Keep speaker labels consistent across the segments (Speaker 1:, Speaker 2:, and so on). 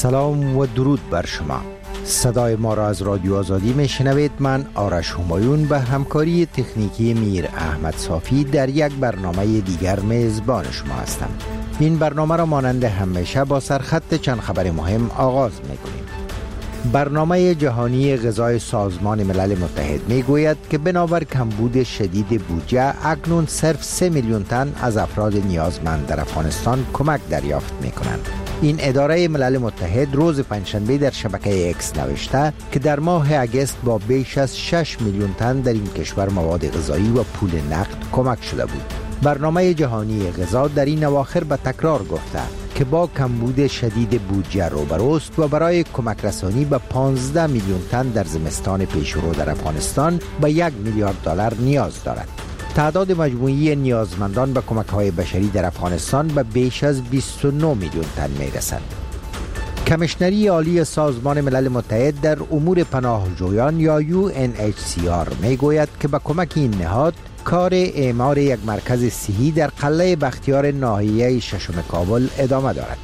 Speaker 1: سلام و درود بر شما. صدای ما را از رادیو آزادی میشنوید. من آرش همایون به همکاری تکنیکی میر احمد صافی در یک برنامه دیگر میزبان شما هستم. این برنامه را مانند همیشه با سرخط چند خبر مهم آغاز میکنیم. برنامه جهانی غذای سازمان ملل متحد میگوید که بنابر کمبود شدید بودجه اکنون صرف 3 میلیون تن از افراد نیازمند در افغانستان کمک دریافت میکنند. این اداره ملل متحد روز پنجشنبه در شبکه اکس نوشته که در ماه اگست با بیش از 6 میلیون تن در این کشور مواد غذایی و پول نقد کمک شده بود. برنامه جهانی غذا در این اواخر به تکرار گفته که با کمبود شدید بودجه روبروست و برای کمک رسانی به 15 میلیون تن در زمستان پیشرو در افغانستان به 1 میلیارد دلار نیاز دارد. تعداد مجموعی نیازمندان به کمک‌های بشری در افغانستان به بیش از 29 میلیون تن می‌رسد. کمیشنری عالی سازمان ملل متحد در امور پناهجویان یا UNHCR میگوید که به کمک این نهاد کار اعمار یک مرکز صحی در قلعه بختیار ناحیه ششم کابل ادامه دارد.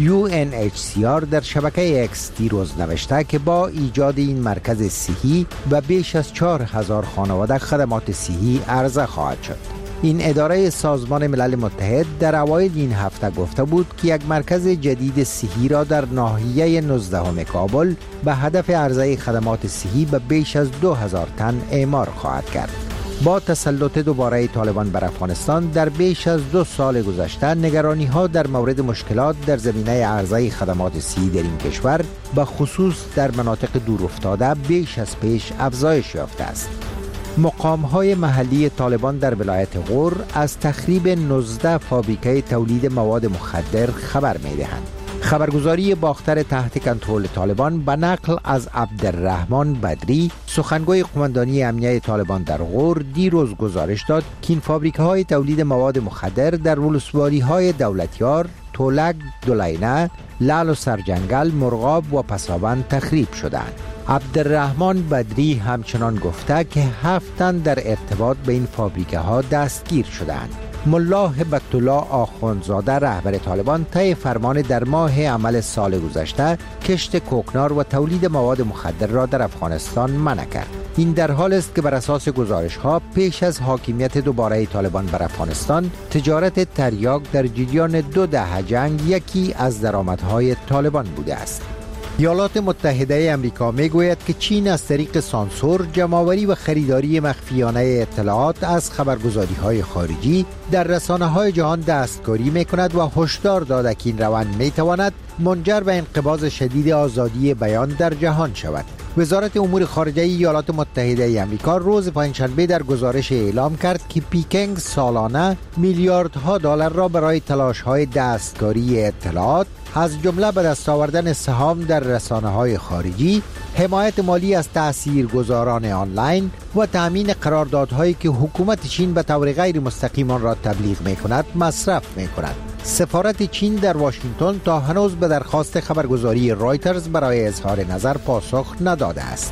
Speaker 1: UNHCR در شبکه اکس دیروز نوشته که با ایجاد این مرکز صحی و بیش از 4000 خانواده خدمات صحی عرضه خواهد شد. این اداره سازمان ملل متحد در اوایل این هفته گفته بود که یک مرکز جدید صحی را در ناحیه 19 کابل به هدف عرضه خدمات صحی به بیش از 2000 تن اعمار خواهد کرد. با تسلط دوباره طالبان بر افغانستان در بیش از 2 سال گذشته نگرانی ها در مورد مشکلات در زمینه عرضه خدمات صحی در این کشور به خصوص در مناطق دورافتاده بیش از پیش افزایش یافته است. مقام های محلی طالبان در ولایت غور از تخریب 19 فابریکه تولید مواد مخدر خبر می دهند. خبرگزاری باختر تحت کنترل طالبان به نقل از عبدالرحمن بدری سخنگوی قماندانی امنیه طالبان در غور دیروز گزارش داد که این فابریکه های تولید مواد مخدر در ولسوالی های دولتیار، تولک، دولینه، لعل و سرجنگل، مرغاب و پسابند تخریب شدند. عبدالرحمن بدری همچنان گفته که 7 تن در ارتباط به این فابریکه ها دستگیر شدند. ملا هبت الله آخوندزاده رهبر طالبان طی فرمان در ماه عمل سال گذشته کشت کوکنار و تولید مواد مخدر را در افغانستان منع کرد. این در حال است که بر اساس گزارش ها پیش از حاکمیت دوباره طالبان بر افغانستان تجارت تریاک در جریان 2 دهه جنگ یکی از درآمدهای طالبان بوده است. ایالات متحده امریکا میگوید که چین از طریق سانسور، جمع‌آوری و خریداری مخفیانه اطلاعات از خبرگزاری‌های خارجی در رسانه‌های جهان دستکاری می‌کند و هشدار داده که این روند می‌تواند منجر به انقباض شدید آزادی بیان در جهان شود. وزارت امور خارجه ایالات متحده امریکا روز پنجشنبه در گزارش اعلام کرد که پیکنگ سالانه میلیاردها دلار را برای تلاش‌های دستکاری اطلاعات از جمله به دست آوردن سهام در رسانه‌های خارجی، حمایت مالی از تاثیرگذاران آنلاین و تأمین قراردادهایی که حکومت چین به طور غیر مستقیم آن را تبلیغ می‌کند مصرف می‌کند. سفارت چین در واشنگتن تا هنوز به درخواست خبرگزاری رایترز برای اظهار نظر پاسخ نداده است.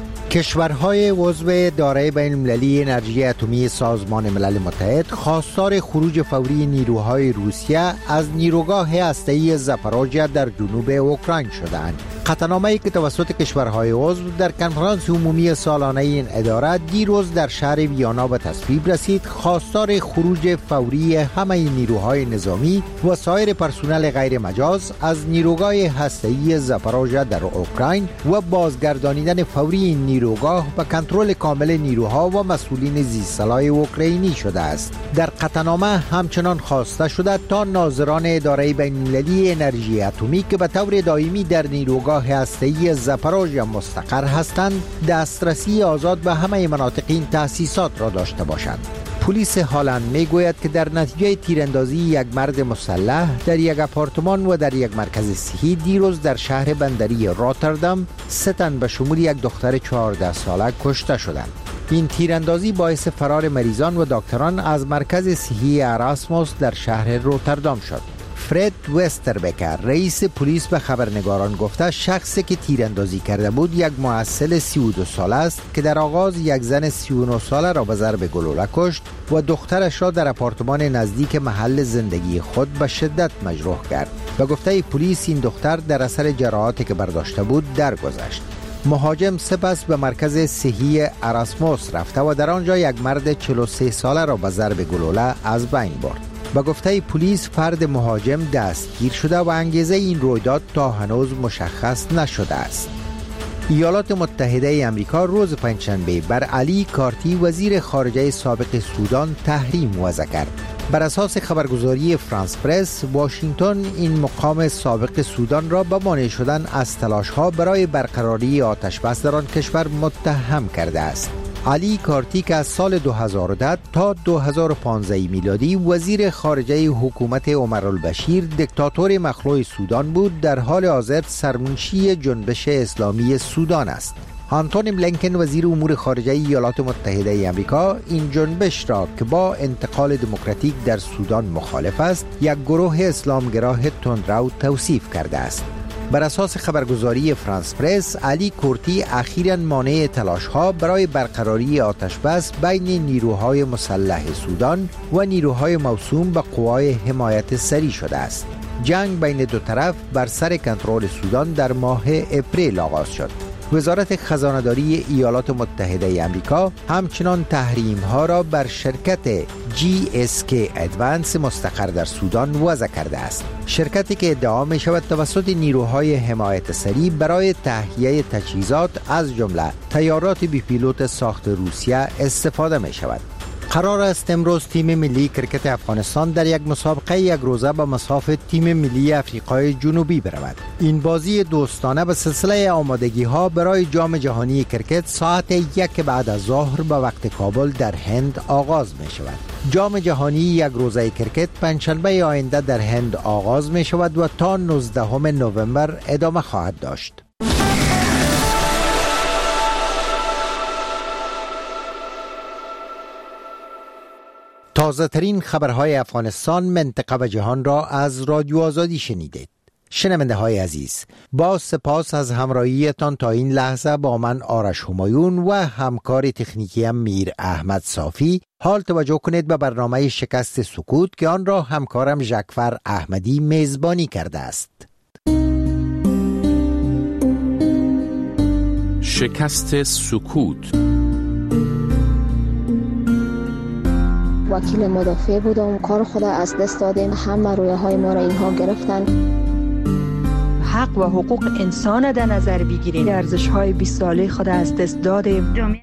Speaker 1: کشورهای عضو دارای بین‌المللی انرژی اتمی سازمان ملل متحد خواستار خروج فوری نیروهای روسیه از نیروگاه هسته‌ای زاپاروژیا در جنوب اوکراین شدند. قطعنامه‌ای که توسط کشورهای عضو در کنفرانس عمومی سالانه این اداره دیروز در شهر ویانا به تصویب رسید، خواستار خروج فوری همه نیروهای نظامی و سایر پرسنل غیر مجاز از نیروگاه هسته‌ای زاپاروژیا در اوکراین و بازگردانیدن فوری این نیروگاه به کنترل کامل نیروها و مسئولین زیرسلاح اوکراینی شده است. در قطعنامه همچنان خواسته شده تا ناظران اداره بین‌المللی انرژی اتمی که به طور دائمی در نیروگاه هسته‌ای زاپاروژیا مستقر هستند، دسترسی آزاد به همه مناطق این تأسیسات را داشته باشند. پلیس هالند میگوید که در نتیجه تیراندازی یک مرد مسلح در یک آپارتمان و در یک مرکز صحی دیروز در شهر بندری راتردام 3 تن به شمول یک دختر 14 ساله کشته شدند. این تیراندازی باعث فرار مریضان و دکتران از مرکز صحی اراسموس در شهر روتردام شد. فرد وستربکر رئیس پلیس به خبرنگاران گفته شخصی که تیراندازی کرده بود یک محصل 32 ساله است که در آغاز یک زن 39 ساله را به ضرب گلوله کشت و دخترش را در آپارتمان نزدیک محل زندگی خود به شدت مجروح کرد. به گفته پلیس این دختر در اثر جراحاتی که برداشته بود درگذشت. مهاجم سپس به مرکز صحی اراسموس رفته و در آنجا یک مرد 43 ساله را به ضرب گلوله از بین برد. به گفته پلیس فرد مهاجم دستگیر شده و انگیزه این رویداد تا هنوز مشخص نشده است. ایالات متحده آمریکا روز پنجشنبه بر علی کارتی وزیر خارجه سابق سودان تحریم وضع کرد. بر اساس خبرگزاری فرانس پرس، واشنگتن این مقام سابق سودان را به مانع شدن از تلاش‌ها برای برقراری آتش بس در آن کشور متهم کرده است. علی کارتی که از سال 2010 تا 2015 میلادی وزیر خارجه حکومت عمر البشیر دیکتاتور مخلوع سودان بود، در حال حاضر سرمنشی جنبش اسلامی سودان است. آنتونی بلینکن وزیر امور خارجه ایالات متحده آمریکا این جنبش را که با انتقال دموکراتیک در سودان مخالف است یک گروه اسلامگرا تندرو توصیف کرده است. بر اساس خبرگزاری فرانس پرس، علی کورتی اخیراً مانع تلاش‌ها برای برقراری آتش بس بین نیروهای مسلح سودان و نیروهای موسوم به قوای حمایت سری شده است. جنگ بین دو طرف بر سر کنترل سودان در ماه اپریل آغاز شد. وزارت خزانه‌داری ایالات متحده آمریکا همچنان تحریم‌ها را بر شرکت GSK ادوانس مستقر در سودان وضع کرده است. شرکتی که ادعا می‌شود توسط نیروهای حمایت سری برای تهیه تجهیزات از جمله طیارات بی پیلوت ساخت روسیه استفاده می‌شود. قرار است امروز تیم ملی کرکت افغانستان در یک مسابقه یک روزه به مصاف تیم ملی آفریقای جنوبی برود. این بازی دوستانه به سلسله آمادگی‌ها برای جام جهانی کرکت ساعت 1 بعد از ظهر به وقت کابل در هند آغاز می شود. جام جهانی یک روزه کرکت پنجشنبه آینده در هند آغاز می شود و تا 19 نوامبر ادامه خواهد داشت. تازه ترین خبرهای افغانستان، منطقه و جهان را از رادیو آزادی شنیدید. شنونده های عزیز، با سپاس از همراهیتان تا این لحظه با من آرش همایون و همکار تکنیکی میر احمد صافی. حال توجه کنید به برنامه شکست سکوت که آن را همکارم جعفر احمدی میزبانی کرده است.
Speaker 2: شکست سکوت.
Speaker 3: وکیل مدافع بودم، کار خود از دست دادیم، همه رویاهای ما را اینها گرفتن.
Speaker 4: حق و حقوق انسان در نظر بگیریم، ارزش‌های 20 ساله خود از دست دادیم.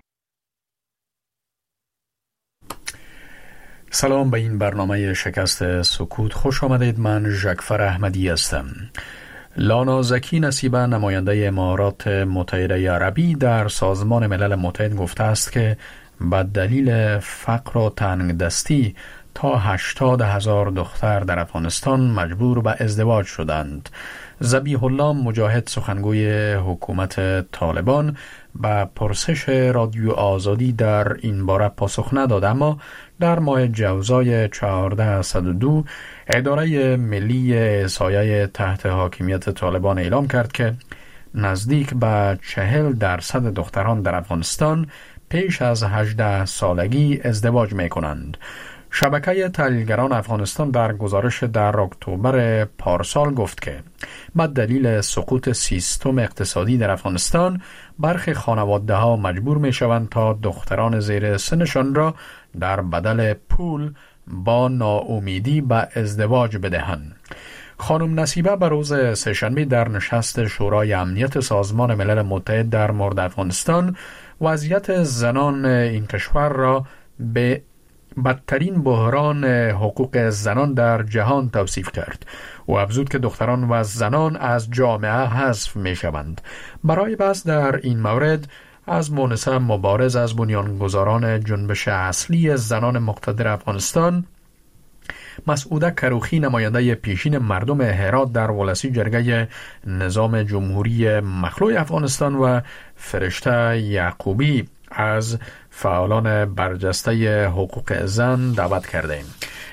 Speaker 5: سلام به این برنامه شکست سکوت، خوش آمدید. من جعفر احمدی هستم. لانا زکی نصیبه، نماینده امارات متحده عربی در سازمان ملل متحد، گفته است که به دلیل فقر و تنگدستی تا 80,000 دختر در افغانستان مجبور به ازدواج شدند. ذبیح الله مجاهد، سخنگوی حکومت طالبان، به پرسش رادیو آزادی در این باره پاسخ نداد، اما در ماه جوزای 1402 اداره ملی احصایه تحت حاکمیت طالبان اعلام کرد که نزدیک به 40% دختران در افغانستان پیش از 18 سالگی ازدواج می کنند. شبکه تحلیلگران افغانستان در گزارش در اکتبر پارسال گفت که به دلیل سقوط سیستم اقتصادی در افغانستان برخی خانواده ها مجبور می شوند تا دختران زیر سنشان را در بدل پول با ناامیدی به ازدواج بدهند. خانم نصیبه به روز سه‌شنبه در نشست شورای امنیت سازمان ملل متحد در مورد افغانستان وضعیت زنان این کشور را به بدترین بحران حقوق زنان در جهان توصیف کرد. او افزود که دختران و زنان از جامعه حذف می شوند. برای بحث در این مورد از مونسه مبارز، از بنیانگذاران جنبش اصلی زنان مقتدر افغانستان، مسعوده کروخی، نماینده پیشین مردم هرات در ولسی جرگه نظام جمهوری مخلوع افغانستان، و فرشته یعقوبی از فعالان برجسته حقوق زن دعوت کردیم.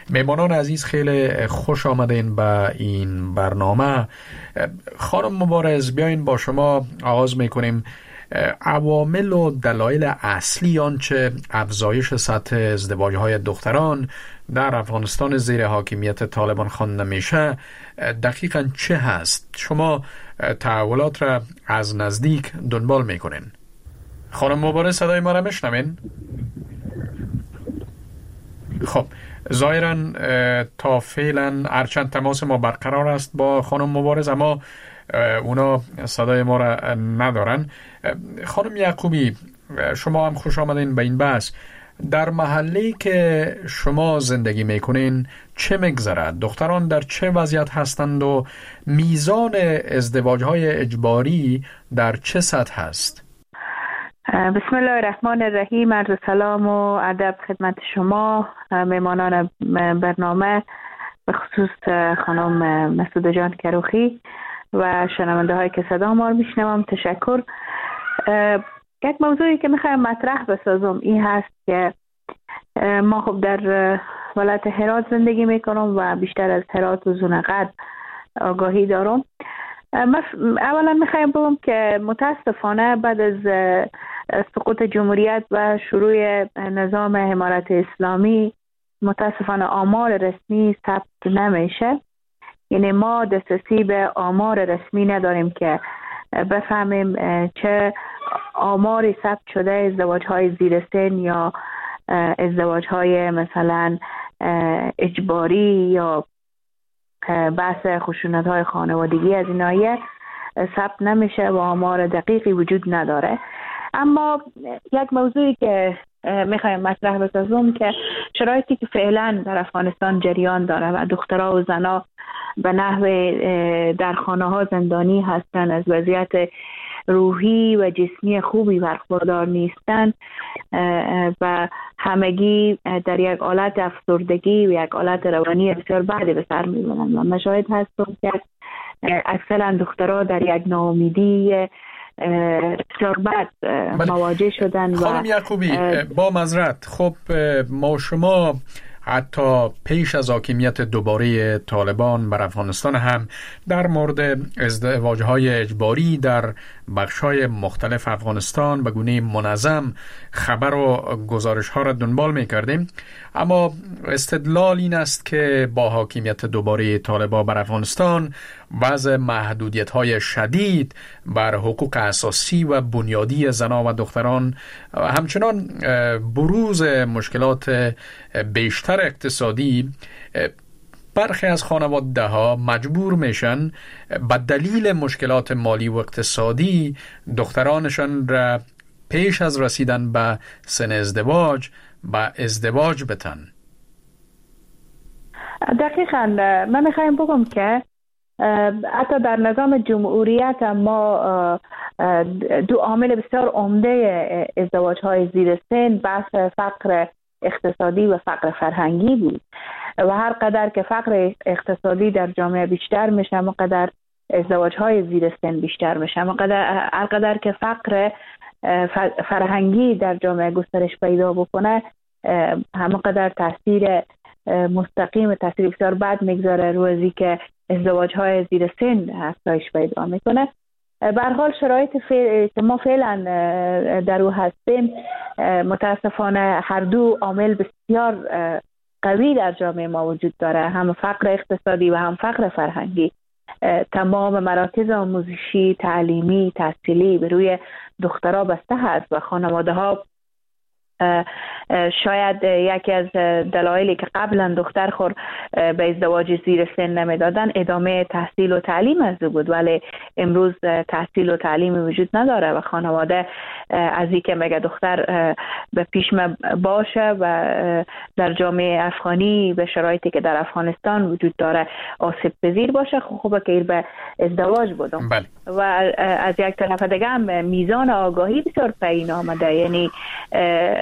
Speaker 5: میمانان عزیز خیلی خوش آمدین به این برنامه. خانم مبارز، بیاین با شما آغاز میکنیم. عوامل و دلایل اصلی آنچه افزایش سطح ازدواج‌های دختران در افغانستان زیر حاکمیت طالبان خوانده میشه دقیقاً چه هست؟ شما تحولات را از نزدیک دنبال میکنین. خانم مبارز، صدای ما را میشنوین؟ خب ظاهراً تا فعلا هرچند تماس ما برقرار است با خانم مبارز، اما اونا صدای ما را ندارن. خانم یعقوبی، شما هم خوش آمدین به این بحث. در محلی که شما زندگی میکنین چه میگذرد؟ دختران در چه وضعیت هستند و میزان ازدواج‌های اجباری در چه سطح هست؟
Speaker 6: بسم الله الرحمن الرحیم. عرض سلام و ادب خدمت شما میمانان برنامه، به خصوص خانم مسعود جان کروخی و شنونده هایی که صدا ما رو میشنوم. تشکر. یک موضوعی که میخوایم مطرح بسازم این هست که ما خب در ولایت هرات زندگی میکنم و بیشتر از هرات و زونقد آگاهی دارم. اولا میخوایم بگم که متاسفانه بعد از سقوط جمهوریت و شروع نظام امارت اسلامی متاسفانه آمار رسمی ثبت نمیشه. یعنی ما دسترسی به آمار رسمی نداریم که بفهمیم چه آماری ثبت شده ازدواج‌های زیر سن یا ازدواج‌های مثلا اجباری یا بحث خشونت‌های خانوادگی از این ناحیه ثبت نمیشه و آمار دقیقی وجود نداره. اما یک موضوعی که میخوایم مطرح بسازم که شرایطی که فعلا در افغانستان جریان داره و دخترها و زنها به نحو در خانه ها زندانی هستن، از وضعیت روحی و جسمی خوبی برخوردار نیستن و همگی در یک حالت افسردگی و یک حالت روانی بسیار بدی به سر میبرن و مشاهد هستم که اکثرا دخترها در یک ناامیدی بسیار بد مواجه شدن.
Speaker 5: خانم یعقوبی، با معذرت، خب ما شما حتی پیش از حاکمیت دوباره طالبان بر افغانستان هم در مورد ازدواج‌های اجباری در بخش‌های مختلف افغانستان به گونه منظم خبر و گزارش‌ها را دنبال می‌کردیم، اما استدلال این است که با حاکمیت دوباره طالبان بر افغانستان وضع محدودیت‌های شدید بر حقوق اساسی و بنیادی زنان و دختران، همچنان بروز مشکلات بیشتر اقتصادی، برخی از خانواده‌ها مجبور میشن به دلیل مشکلات مالی و اقتصادی دخترانشان را پیش از رسیدن به سن ازدواج به ازدواج بتن.
Speaker 6: دقیقاً من میخوایم بگم که حتی در نظام جمهوریت ما دو عامل بسیار عمده ازدواج‌های زیر سن بحث فقر اقتصادی و فقر فرهنگی بود و هر قدر که فقر اقتصادی در جامعه بیشتر میشه همون قدر ازدواج‌های زیر سن بیشتر میشه، هر قدر که فقر فرهنگی در جامعه گسترش پیدا بکنه همون قدر تاثیر مستقیم، تاثیر بسیار بد میگذاره روزی که ازدواج‌های زیر سن افزایش پیدا میکنه. به هر حال شرایط که ما فعلا در او هستیم متاسفانه هر دو عامل بسیار قوی در جامعه ما وجود داره، هم فقر اقتصادی و هم فقر فرهنگی. تمام مراکز آموزشی، تعلیمی، تحصیلی به روی دخترها بسته هست و خانواده ها شاید یکی از دلایلی که قبلا دختر خور به ازدواج زیر سن نمیدادن ادامه تحصیل و تعلیم از او بود، ولی امروز تحصیل و تعلیم وجود نداره و خانواده از این که مگه دختر به پیش باشه و در جامعه افغانی به شرایطی که در افغانستان وجود داره آسیب پذیر باشه، خوبه که به ازدواج بودم.
Speaker 5: بله.
Speaker 6: و از یک طرف دیگه هم میزان آگاهی بسیار پایین آمده، یعنی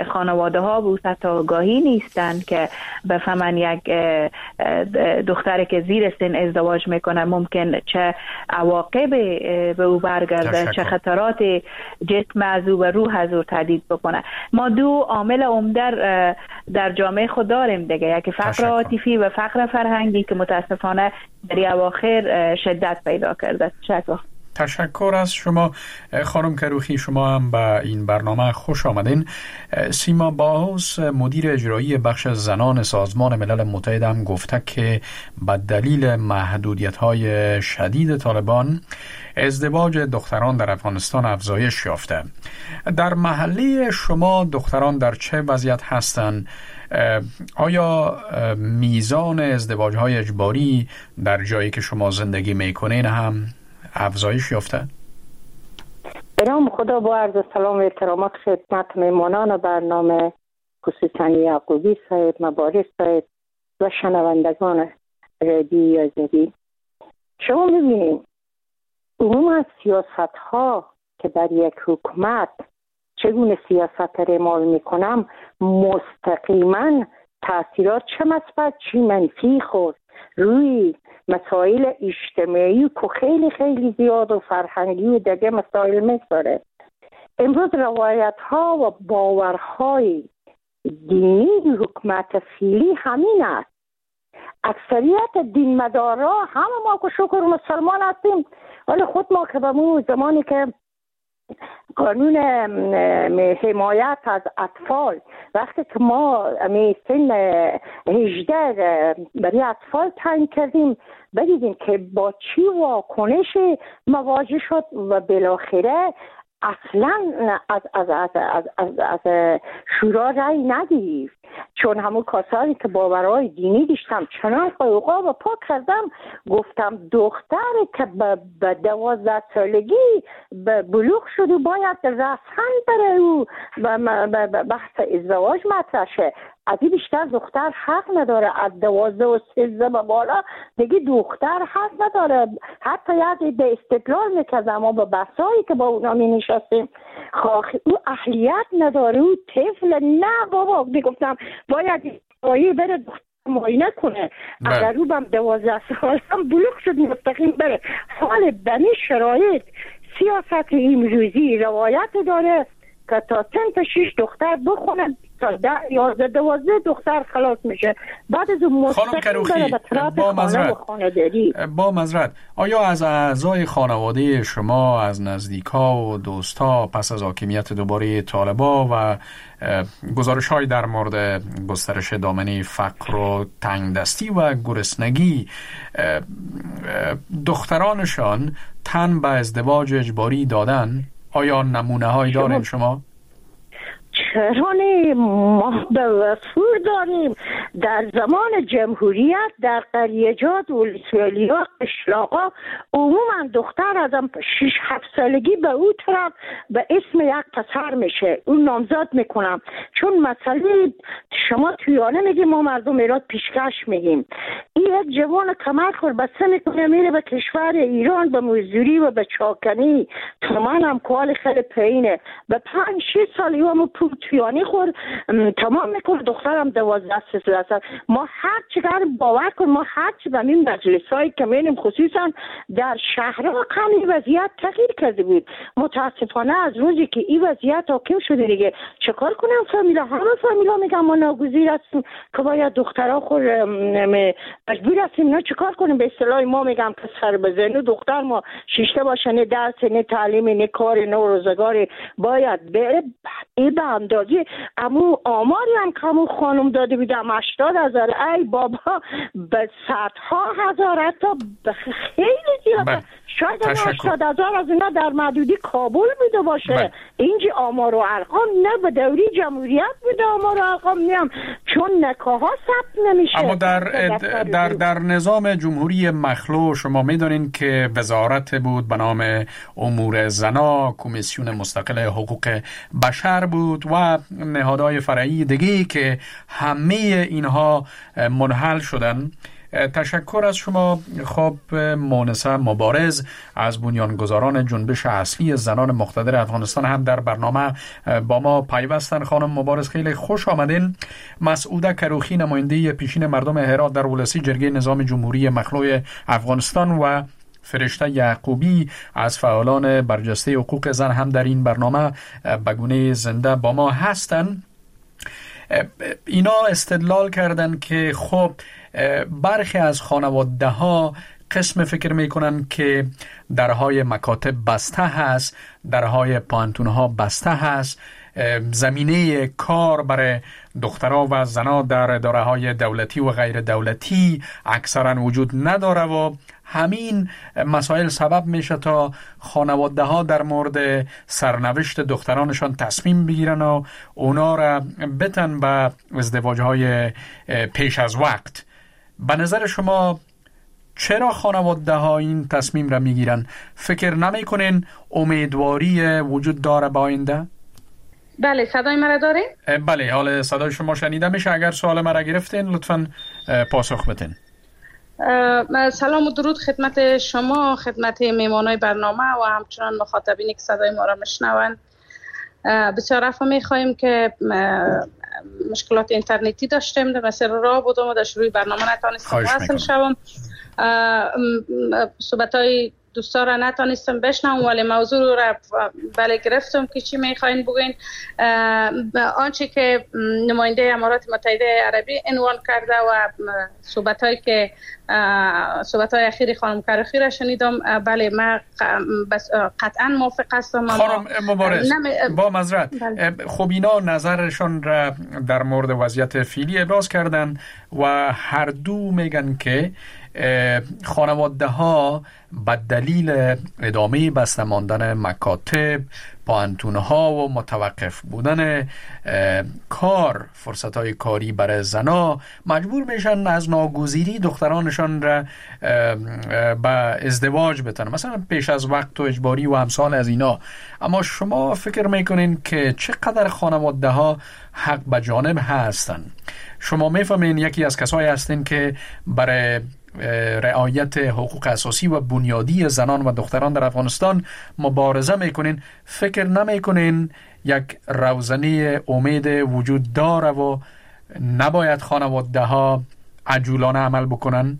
Speaker 6: خانواده ها به سطح آگاهی نیستند که بفهمن یک دختری که زیر سن ازدواج میکنه ممکن چه عواقب به او برگرده، چه خطرات جسم از او و روح از او تهدید بکنه. ما دو عامل عمده در جامعه خود داریم دیگه، یکی فقر عاطفی و فقر فرهنگی که متاسفانه در اواخر شدت پیدا کرده.
Speaker 5: تشکر از شما خانم کروخی. شما هم به این برنامه خوش آمدین. سیما باهوس مدیر اجرایی بخش زنان سازمان ملل متحد هم گفته که به دلیل محدودیت‌های شدید طالبان ازدواج دختران در افغانستان افزایش یافته. در محله شما دختران در چه وضعیت هستند؟ آیا میزان ازدواج‌های اجباری در جایی که شما زندگی میکنین هم افزایش یافته؟
Speaker 7: به نام خدا با عرض سلام و احترامات خدمت میمانان برنامه، خصوصا یعقوبی صاحب، مبارز صاحب و شنوندگان رادیوی آزادی. شما ببینید عموما سیاست ها که در یک حکومت چگونه سیاست را اعمال میکنم مستقیما تاثیرات چه مثبت چه منفی خود روی مسائل اجتماعی که خیلی خیلی زیاد و فرهنگی و دیگه مسائل میگذاره. امروز روایت ها و باورهای دینی حکومت فعلی همین است. اکثریت دین مدارا همه ما که شکر مسلمان هستیم، ولی خود ما که به زمانی که قانون حمایت از اطفال وقتی که ما سن 18 برای اطفال تعیین کردیم، بدیدیم که با چی واکنش مواجه شد و بالاخره اصلا از شورا رای ندید، چون همون کسانی که باورهای دینی داشتم چنان قوقا و پاک کردم، گفتم دختری که به 12 سالگی بلوغ شد و باید رسما بره و بحث ازدواج مطرح شه. از این بیشتر دختر حق نداره. از 12 و 13 به بالا دیگه دختر حق نداره. حتی یاد به استدلال میکردم ما به بحثایی که با اونا می نشستیم، او اهلیت نداره، او طفل. نه بابا، میگفتم باید بره دختر معاینه کنه. اگر او بم 12 سال هم بلوغ شد مستقیم بره. حال بنی شرایط سیاست امروزی روایت داره که تا 6 دختر بخونه، تا 11 12 دختر خلاص میشه. بعد از اون مستقیم بره به طرف خانه و خانه‌داری.
Speaker 5: با معذرت، آیا از اعضای خانواده شما، از نزدیکا و دوستا پس از حاکمیت دوباره طالبا و گزارش‌های در مورد گسترش دامنه فقر و تنگدستی و گرسنگی دخترانشان تن به ازدواج اجباری دادن؟ آیا نمونه هایی دارین شما؟
Speaker 7: چرا نه؟ ما به وفور داریم. در زمان جمهوریت در قریجات و ولسوالی‌ها قشلاقا عموما دختر از 6-7 سالگی به او طرف به اسم یک پسر میشه، اون نامزد میکنم. چون مسئله شما تویانه میگیم، ما مردم ایران پیشکش میگیم. این یک جوان کمر خور بسته میکنه میره به کشور ایران به مزدوری و به چاکنی، تمام هم کال خیلی پایینه. به 5-6 سالی هم تویانی خور تمام میکنه. دخترم 12 سال. ما هر چقدر باور کن، ما هر چی به این مجلسایی که میریم خصوصا در شهرها کمی وضعیت تغییر کرده بود. متاسفانه از روزی که این وضعیت حاکم شده دیگه چیکار کنم؟ همه فامیلا میگن ما ناگزیر هستیم که باید دخترها خور مجبور هستیم. نه چیکار کنیم؟ به اصطلاح ما میگم پسر بزنه دختر ما شیشته باشه، نه درس نه تعلیم نه کار نه روزگاری باید بره. این به اندازه امو آماری هم که امو خانم داده بودم 80,000. ای بابا، به صدها هزار، حتی خیلی زیاده. شاید 80,000 از اینا در محدودی کابل بوده باشه. اینجا آمار و ارقام نه به دوری جمهوریت بوده، آمار و ارقام نیم، چون نکاح ها ثبت نمیشه.
Speaker 5: اما در نظام جمهوری مخلوع شما میدونین که وزارت بود به نام امور زنا، کمیسیون مستقل حقوق بشر بود و نهادهای فرعی دیگه که همه اینها منحل شدن. تشکر از شما. خب مونسه مبارز از بنیانگذاران جنبش اصلی زنان مقتدر افغانستان هم در برنامه با ما پیوستن. خانم مبارز خیلی خوش آمدین. مسعوده کروخی نماینده پیشین مردم هرات در ولسی جرگه نظام جمهوری مخلوع افغانستان و فرشته یعقوبی از فعالان برجسته حقوق زن هم در این برنامه به گونه زنده با ما هستند. اینا استدلال کردن که خب برخی از خانواده ها قسم فکر میکنن که درهای مکاتب بسته هست، درهای پانتون ها بسته هست، زمینه کار برای دخترها و زنها در اداره های دولتی و غیر دولتی اکثرا وجود نداره و همین مسائل سبب میشه تا خانواده ها در مورد سرنوشت دخترانشان تصمیم بگیرن و اونا را بتن به ازدواج های پیش از وقت. به نظر شما چرا خانواده ها این تصمیم را میگیرن؟ فکر نمی کنین امیدواری وجود داره با آینده؟
Speaker 8: بله، صدای مرا دارین؟
Speaker 5: بله، حال صدای شما شنیده میشه. اگر سوال مرا گرفتین لطفاً پاسخ بدین.
Speaker 8: سلام و درود خدمت شما، خدمت میمانای برنامه و همچنان مخاطبینی که صدای ما را میشنوند. بسیار عفو میخواهیم که مشکلات اینترنتی داشتیم، در مسیر راه بودم و در شروع برنامه نتانستم واصل شوم. صحبت‌های دوستا را نتانستم بشنوم، ولی موضوع را بله گرفتم که چی میخواین بگوین. آنچه که نماینده امارات متحده عربی عنوان کرده و صحبت‌های اخیر خانم کروخی را شنیدم، بله من قطعا موافق هستم.
Speaker 5: خانم مبارز با معذرت، خب اینا نظرشون را در مورد وضعیت فعلی ابراز کردن و هر دو میگن که خانواده ها به دلیل ادامه بسته ماندن مکاتب، پانتون ها و متوقف بودن کار، فرصت های کاری برای زنا مجبور میشن از ناگزیری دخترانشان را به ازدواج بتن، مثلا پیش از وقت و اجباری و امثال از اینا. اما شما فکر میکنین که چقدر خانواده ها حق به جانب هستن؟ شما میفهمین یکی از کسایی هستین که برای رعایت حقوق اساسی و بنیادی زنان و دختران در افغانستان مبارزه میکنین. فکر نمیکنین یک روزنه امید وجود داره و نباید خانواده ها عجولانه عمل بکنن؟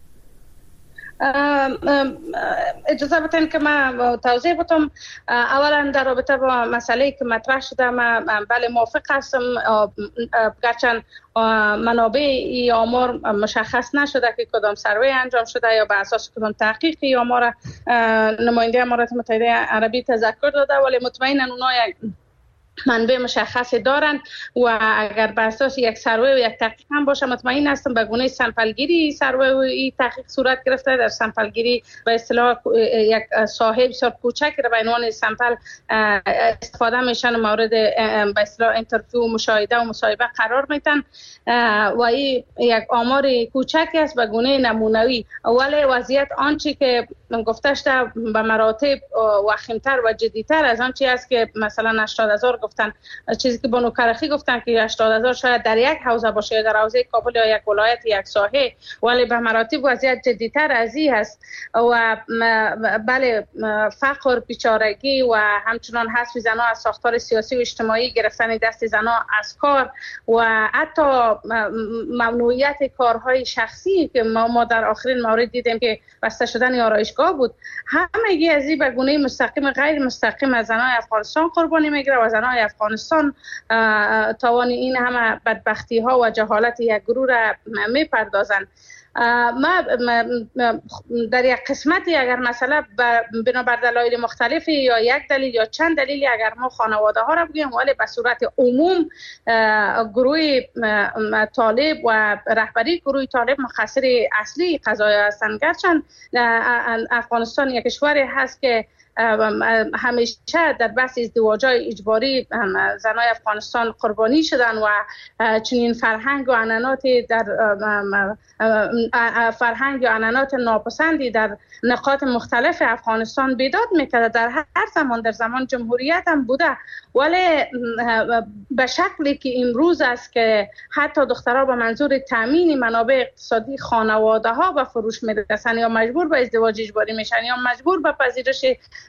Speaker 8: اجازه بدین که من توضیح بدم. اولا در رابطه با مسئله که مطرح شده من بله موافق هستم، گرچند منابع ای آمار مشخص نشده که کدام سروی انجام شده یا به اساس کدام تحقیق ای آمار نماینده امارات متحده عربی تذکر داده، ولی مطمئنا اونا یک منبع مشخصی دارن و اگر به اساس یک سروی و یک تحقیق هم باشه مطمئن هستم به گونه سمپلگیری سروی و این تحقیق صورت گرفته. در سمپلگیری به اصطلاح یک ساحه بسیار کوچکی را به عنوان سمپل استفاده میشن، مورد به اصطلاح اینترویو و مشاهده و مصاحبه قرار میتن و این یک آمار کوچکی است به گونه نمونوی، ولی وضعیت آنچه که گفته شده به مراتب وخیمتر و جدیتر از آنچه است که مثلا 80,000 گفتن، چیزی که بانو کروخی گفتن که 80,000 شاید در یک حوزه باشه یا در حوزه کابل یا یک ولایت یک ساحه، ولی به مراتب وضعیت جدیتر از این هست و بله فقر، بیچارگی و همچنان حذف زنها از ساختار سیاسی و اجتماعی، گرفتن دست زنها از کار و حتی ممنوعیت کارهای شخصی که ما در آخرین مورد دیدیم که بسته شدن آرایشگاه بود، همگی از این به گونه مستقیم غیر مستقیم از زنهای افغانستان قربانی میگیره و زنهای افغانستان توان این همه بدبختی ها و جهالت یک گروه را میپردازند. ما در یک قسمتی اگر مثلا بنابر دلایل مختلفی یا یک دلیل یا چند دلیلی اگر ما خانواده ها را بگیم، ولی به صورت عموم گروه طالب و رهبری گروه طالب مقصر اصلی قضایا هستند. گرچند افغانستان یک کشوری هست که همیشه در بحث ازدواج‌های اجباری زنای افغانستان قربانی شدن و چنین فرهنگ و عنعناتی در فرهنگ و عنعنات ناپسندی در نقاط مختلف افغانستان بیداد میکرده. در هر زمان، در زمان جمهوریت هم بوده، ولی به شکلی که امروز است که حتی دخترها به منظور تامین منابع اقتصادی خانواده ها به فروش میرسن یا مجبور به ازدواج اجباری میشن یا مجبور به پذیرش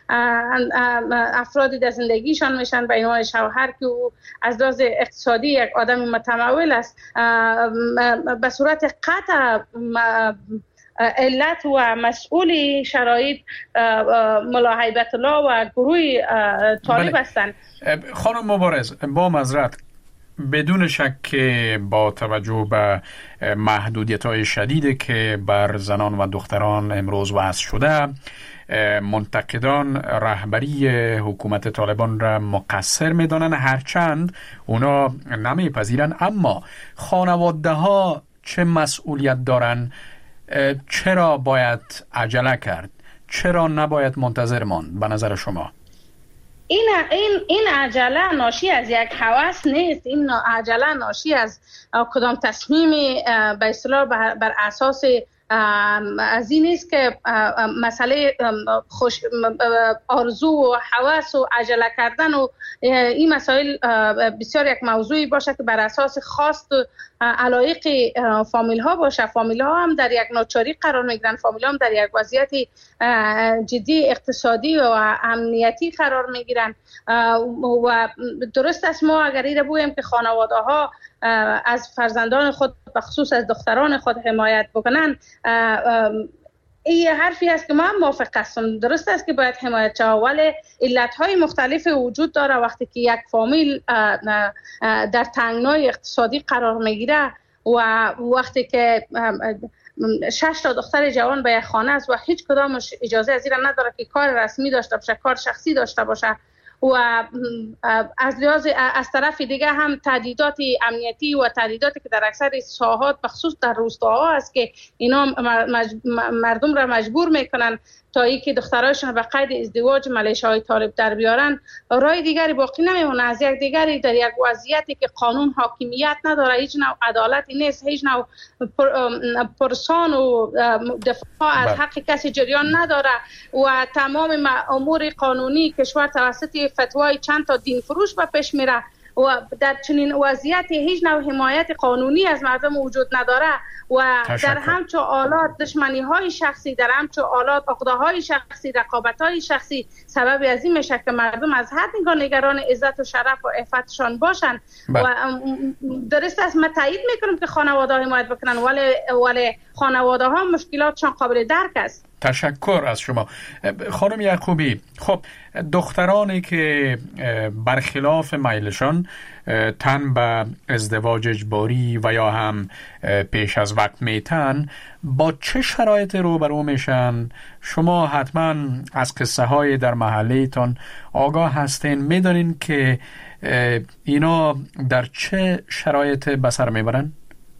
Speaker 8: افرادی در زندگیشان میشن به عنوان شوهر که او از لحاظ اقتصادی یک آدم متمول است، به صورت قطع علت و مسئول شرایط ملا هیبت الله و گروه طالب هستند.
Speaker 5: خانم مبارز، با معذرت، بدون شک که با توجه به محدودیت‌های شدیدی که بر زنان و دختران امروز وضع شده، منتقدان رهبری حکومت طالبان را مقصر می‌دانند، هرچند اونا نمی‌پذیرند. اما خانواده ها چه مسئولیت دارند؟ چرا باید عجله کرد؟ چرا نباید منتظر ماند به نظر شما؟
Speaker 8: این عجله ناشی از یک هوس نیست. این عجله ناشی از کدام تصمیم به اصطلاح بر اساس از این نیست که مسئله آرزو و هوس و عجله کردن و این مسائل بسیار یک موضوعی باشه که بر اساس خواست علایق فامیل ها باشه. فامیل ها هم در یک ناچاری قرار میگیرن، فامیل ها هم در یک وضعیت جدی اقتصادی و امنیتی قرار میگیرن و درست است ما اگر این رو بگوییم که خانواده ها از فرزندان خود به خصوص از دختران خود حمایت بکنن، این حرفی است که من موافق هستم. درست است که باید حمایت شود، ولی علت‌های مختلف وجود داره. وقتی که یک فامیل در تنگنای اقتصادی قرار میگیره و وقتی که 6 تا دختر جوان به یک خانه است و هیچ کدامش اجازه از این نداره که کار رسمی داشته باشه، کار شخصی داشته باشه و از طرف دیگه هم تهدیدات امنیتی و تهدیداتی که در اکثر ساحات بخصوص در روستاها است که اینا مردم را مجبور میکنن تا اینکه دخترایشون به قید ازدواج ملیشه‌های طالب در بیارن، راه دیگری باقی نمیمونه از یک دیگری در یک وضعیتی که قانون حاکمیت نداره، هیچ نوع عدالتی نیست، هیچ نوع پرسان و دفاع از حق کسی جریان نداره و تمام امور قانونی کشور توسط فتوای چند تا دین فروش به پیش میره و در چنین وضعیتی هیچ نوع حمایت قانونی از مردم وجود نداره و در همچو آلات دشمنی های شخصی، در همچو آلات عقده های شخصی، رقابت های شخصی سبب از این میشه که مردم از هر نگاه نگران عزت و شرف و عفتشان باشن و درست است ما تایید میکنم که خانواده ها حمایت بکنن ولی خانواده ها مشکلاتشان قابل درک است.
Speaker 5: تشکر از شما خانم یعقوبی. خب دخترانی که برخلاف میلشان تن به ازدواج اجباری و یا هم پیش از وقت میتن، با چه شرایط روبرو میشن؟ شما حتما از قصه های در محله تان آگاه هستین، میدانین که اینا در چه شرایط بسر میبرن؟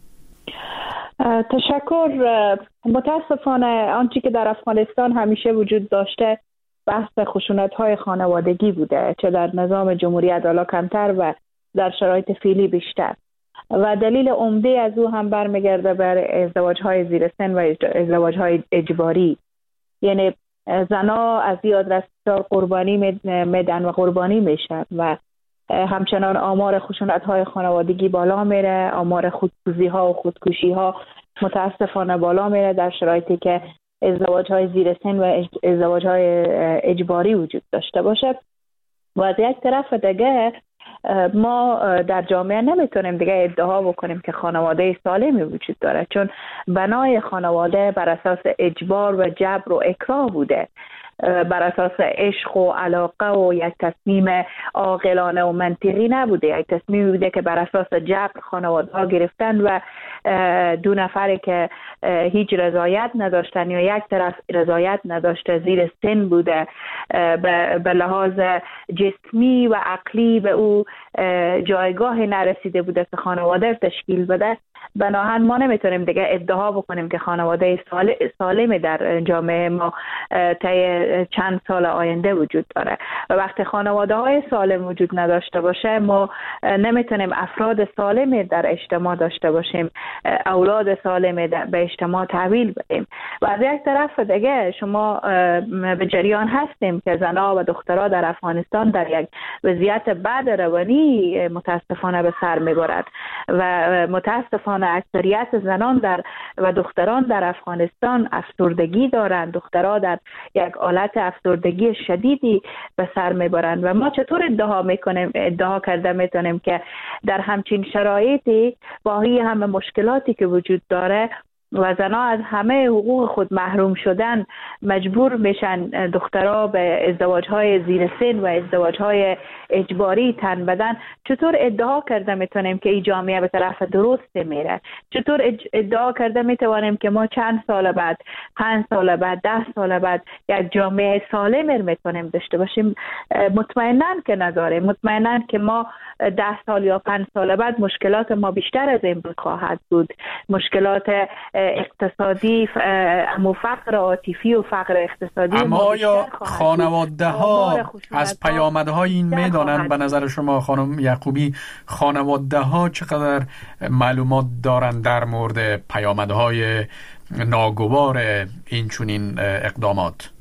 Speaker 6: تشکر. متاسفانه آنچه که در افغانستان همیشه وجود داشته بحث خشونت‌های خانوادگی بوده، چه در نظام جمهوری عدالت کمتر و در شرایط فعلی بیشتر، و دلیل عمده از او هم برمیگرده بر ازدواج‌های زیر سن و ازدواج‌های اجباری. یعنی زنا از یاد رستار قربانی میدن و قربانی میشن و همچنان آمار خشونت‌های خانوادگی بالا میره، آمار خودسوزی‌ها و خودکشی‌ها متاسفانه بالا میره در شرایطی که ازدواج‌های زیر سن و ازدواج‌های اجباری وجود داشته باشه. و از یک طرف دیگه ما در جامعه نمیتونیم دیگه ادعا بکنیم که خانواده سالمی وجود داره، چون بنای خانواده بر اساس اجبار و جبر و اکراه بوده، بر اساس عشق و علاقه و یک تصمیم عاقلانه و منطقی نبوده، یک تصمیم بوده که بر اساس جبر خانواده ها گرفتن و دو نفری که هیچ رضایت نداشتن یا یک طرف رضایت نداشته زیر سن بوده، به لحاظ جسمی و عقلی به او جایگاه نرسیده بوده که خانواده تشکیل بده، بناهن ما نمیتونیم دیگه ادعا بکنیم که خانواده سالمی در جامعه ما طی چند سال آینده وجود داره و وقتی خانواده های سالم وجود نداشته باشه ما نمیتونیم افراد سالمی در اجتماع داشته باشیم، اولاد سالمی به اجتماع تحویل بدیم. و از یک طرف دیگه شما به جریان هستیم که زنها و دخترها در افغانستان در یک وضعیت بد روانی متاسفانه به سر میبرد و متاسفانه اکثریت زنان و دختران در افغانستان افسردگی دارند. دخترها در یک حالت افسردگی شدیدی به سر میبرند و ما چطور ادعا کرده میتونیم که در همچین شرایطی با همه مشکلاتی که وجود داره و زنها از همه حقوق خود محروم شدن مجبور میشن دخترها به ازدواج‌های زیر سن و ازدواج‌های اجباری تن بدن، چطور ادعا کرده میتونیم که این جامعه به طرف درست میره؟ چطور ادعا کرده میتوانیم که ما چند سال بعد، 5 سال بعد، 10 سال بعد یک جامعه سالم میتونیم داشته باشیم؟ مطمئناً که نداریم. مطمئناً که ما 10 سال یا 5 سال بعد مشکلات ما بیشتر از این خواهد بود. مشکلات اقتصادی، فقر عاطفی و فقر اقتصادی.
Speaker 5: اما یا خانواده ها از پیامدهای این میدانند؟ به نظر شما خانم یعقوبی خانواده ها چقدر معلومات دارند در مورد پیامدهای ناگوار این چنین اقدامات؟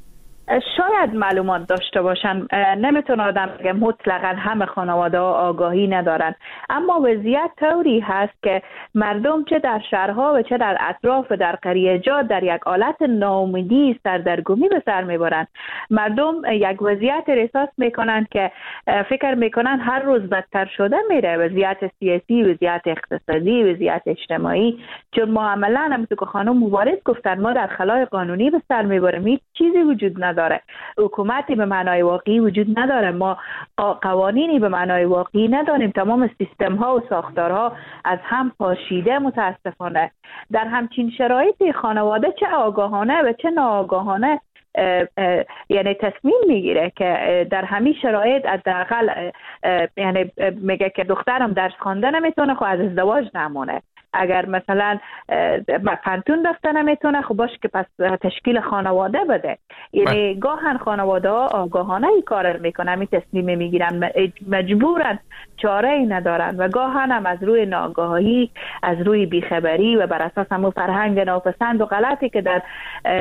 Speaker 6: شاید معلومات داشته باشن. نمیتونه آدم بگه مطلقاً همه خانواده ها آگاهی ندارن، اما وضعیت طوری هست که مردم چه در شهرها و چه در اطراف در قریه‌جات در یک حالت ناامیدی، سردرگمی به سر میبرن. مردم یک وضعیت احساس میکنن که فکر میکنن هر روز بدتر شده میره، وضعیت سیاسی، وضعیت اقتصادی، وضعیت اجتماعی. چون ما عملاً همونطور که خانم مبارز گفتن ما در خلای قانونی به سر میبریم، هیچ چیزی وجود نداره. حکومتی به معنای واقعی وجود نداره. ما قوانینی به معنای واقعی نداریم. تمام سیستم ها و ساختارها از هم پاشیده متاسفانه. در همچین شرایطی خانواده چه آگاهانه و چه ناآگاهانه یعنی تصمیم میگیره که در همین شرایط حداقل یعنی میگه که دخترم درس خوانده نمیتونه، خب از ازدواج نمونه. اگر مثلا پنتون رفته نمیتونه، خب باش که پس تشکیل خانواده بده. یعنی گاهن خانواده ها آگاهانه این کار میکنن، این تصمیم میگیرن، مجبورن، چاره ای ندارن و گاهن هم از روی ناآگاهی، از روی بیخبری و بر اساس همون فرهنگ ناپسند و غلطی که در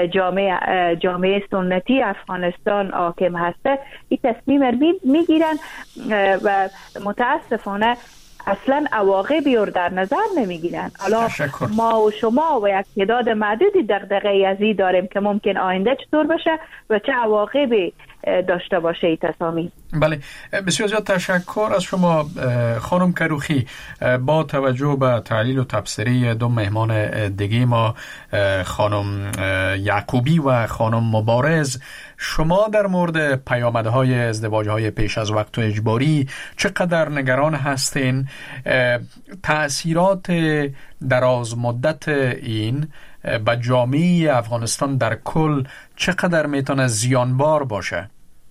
Speaker 6: جامعه سنتی افغانستان حاکم هسته این تصمیم میگیرن و متاسفانه اصلا عواقبی رو در نظر نمیگیرن. حالا ما و شما و یک تعداد معدودی دغدغه‌ای از این داریم که ممکن آینده چطور بشه و چه عواقبی داشته باشه این تصامیم.
Speaker 5: بله، بسیار زیاد تشکر از شما خانم کروخی. با توجه به تحلیل و تبصره دو مهمان دیگه ما، خانم یعقوبی و خانم مبارز، شما در مورد پیامدهای ازدواج‌های پیش از وقت و اجباری چقدر نگران هستین؟ تأثیرات دراز مدت این به جامعه افغانستان در کل چقدر میتونه زیانبار باشه؟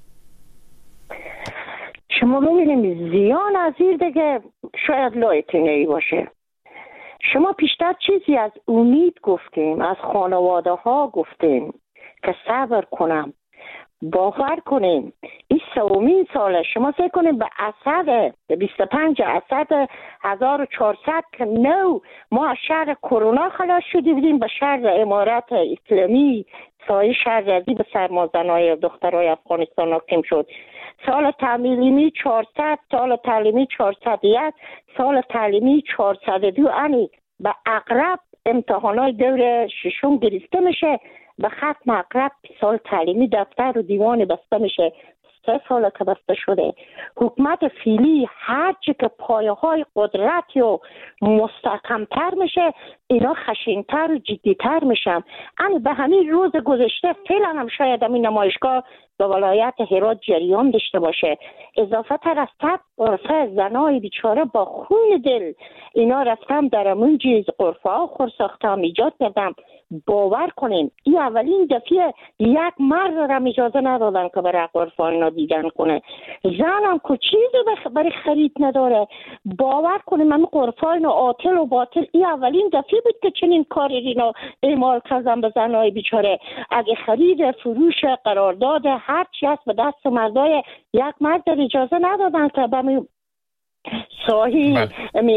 Speaker 7: شما ببینید زیان از این دیگه شاید لایتینه‌ای باشه. شما پیشتر چیزی از امید گفتیم، از خانواده ها گفتیم که صبر کنم، باور کنیم. این 3مین ساله. شما فکر کنیم به اسد 25 اسد 1400 که نو ما از شهر کرونا خلاص شده بودیم به شهر امارت اسلامی، سایه شهرداری به سرمازنهای دخترای افغانستان حاکم شد. سال تعلیمی 400، سال تعلیمی 401، سال تعلیمی 402 انی به اقرب امتحانات دور ششم گرفته میشه. به ختم اقرب سال تعلیمی دفتر و دیوان بسته میشه. 3 سال که بسته شده. حکومت فعلی هرچی که پایه های قدرت و مستحکمتر میشه اینا خشنتر و جدیتر میشن. به همین روز گذشته فعلا هم شاید همین نمایشگاه به ولایت هرات جریان داشته باشه. اضافه تر از 100 غرفه زنای بیچاره با خون دل اینا رفتم در امون جیز غرفه ها خورساختم ایجاد کردم. باور کنیم این اولین دفعه یک مرد را اجازه ندادن که برای غرفه اینا دیدن کنه. زنم که چیزی برای خرید نداره. باور کنیم من غرفه اینا آتل و باطل این اولین دفعه بود که چنین کاری اینا اعمال کردن به زنای بیچاره. اگه خرید فروش قرارداد هر چی هست به دست مردای یک مرد اجازه ندادن که به صاحی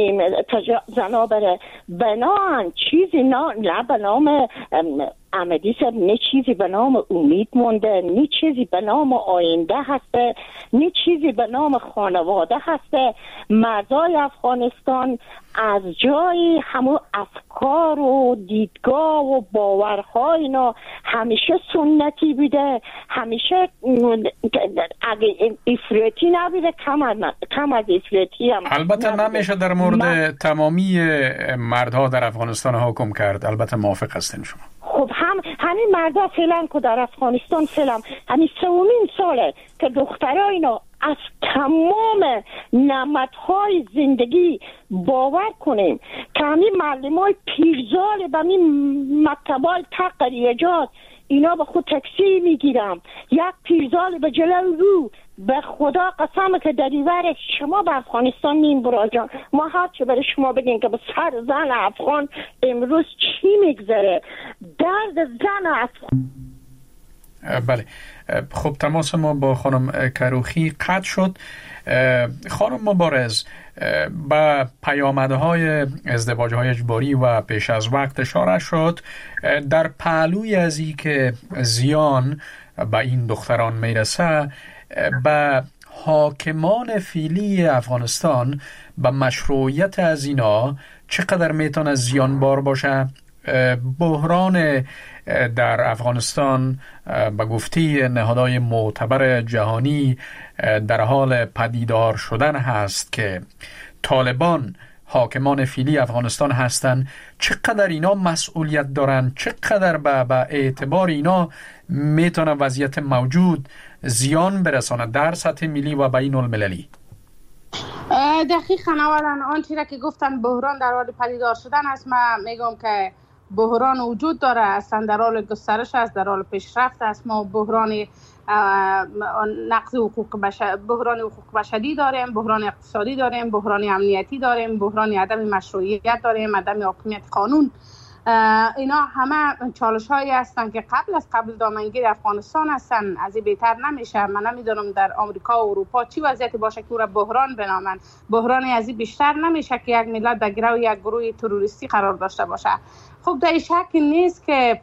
Speaker 7: زنا بره. بنان چیزی نه به نام احمدی صاحب، نه چیزی به نام امید مونده، نه چیزی به نام آینده هسته، نه چیزی به نام خانواده هسته. مردای افغانستان از جای همون افکار و دیدگاه و باورهای اینا همیشه سنتی بوده، همیشه اگه افراطی نبوده، کم از افراطی هم
Speaker 5: البته نمیشه در مورد تمامی مردها در افغانستان حکم کرد. البته موافق هستین شما.
Speaker 7: خب همین مردا فعلا که در افغانستان فعلا همین 3 ساله که دخترها اینا از تمام نعمتهای زندگی باور کنیم که همین معلمای پیرزال به همین مکتبای تقریجات اینا به خود تکسی میگیرم. یک پیرزال به جلو رو به خدا قسم که در ایور شما به افغانستان نیم براجان ما هرچه برای شما بگیم که به سر زن افغان امروز چی میگذره، درد زن افغان.
Speaker 5: بله خب تماس ما با خانم کروخی قطع شد. خانم مبارز با پیامدهای ازدواج‌های اجباری و پیش از وقت اشاره شد. در پهلوی از این که زیان به این دختران میرسه، به حاکمان فعلی افغانستان به مشروعیت از اینا چقدر میتونه زیانبار باشه؟ بحران در افغانستان به گفته نهادهای معتبر جهانی در حال پدیدار شدن هست که طالبان حاکمان فعلی افغانستان هستند. چقدر اینا مسئولیت دارن؟ چقدر به اعتبار اینا میتونه وضعیت موجود زیان برسانه در سطح ملی و بین المللی؟
Speaker 8: دقیقاً اولا آنچه را که گفتم بحران در حال پدیدار شدن است، من میگم که بحران وجود داره، اصلا در حال گسترش است، در حال پیشرفت است. ما بحران نقض بحران حقوق بشری داریم، بحران اقتصادی داریم، بحران امنیتی داریم، بحران عدم مشروعیت داریم، عدم حاکمیت قانون. اینا همه چالش هایی هستند که قبل دامنگیری افغانستان هستند. از این بهتر نمیشه. من نمیدونم در آمریکا و اروپا چی وضعیتی باشه که او را بحران بنامن. بحرانی از این بیشتر نمیشه که یک ملت در گرو یک گروه تروریستی قرار داشته باشه. خب در شک نیست که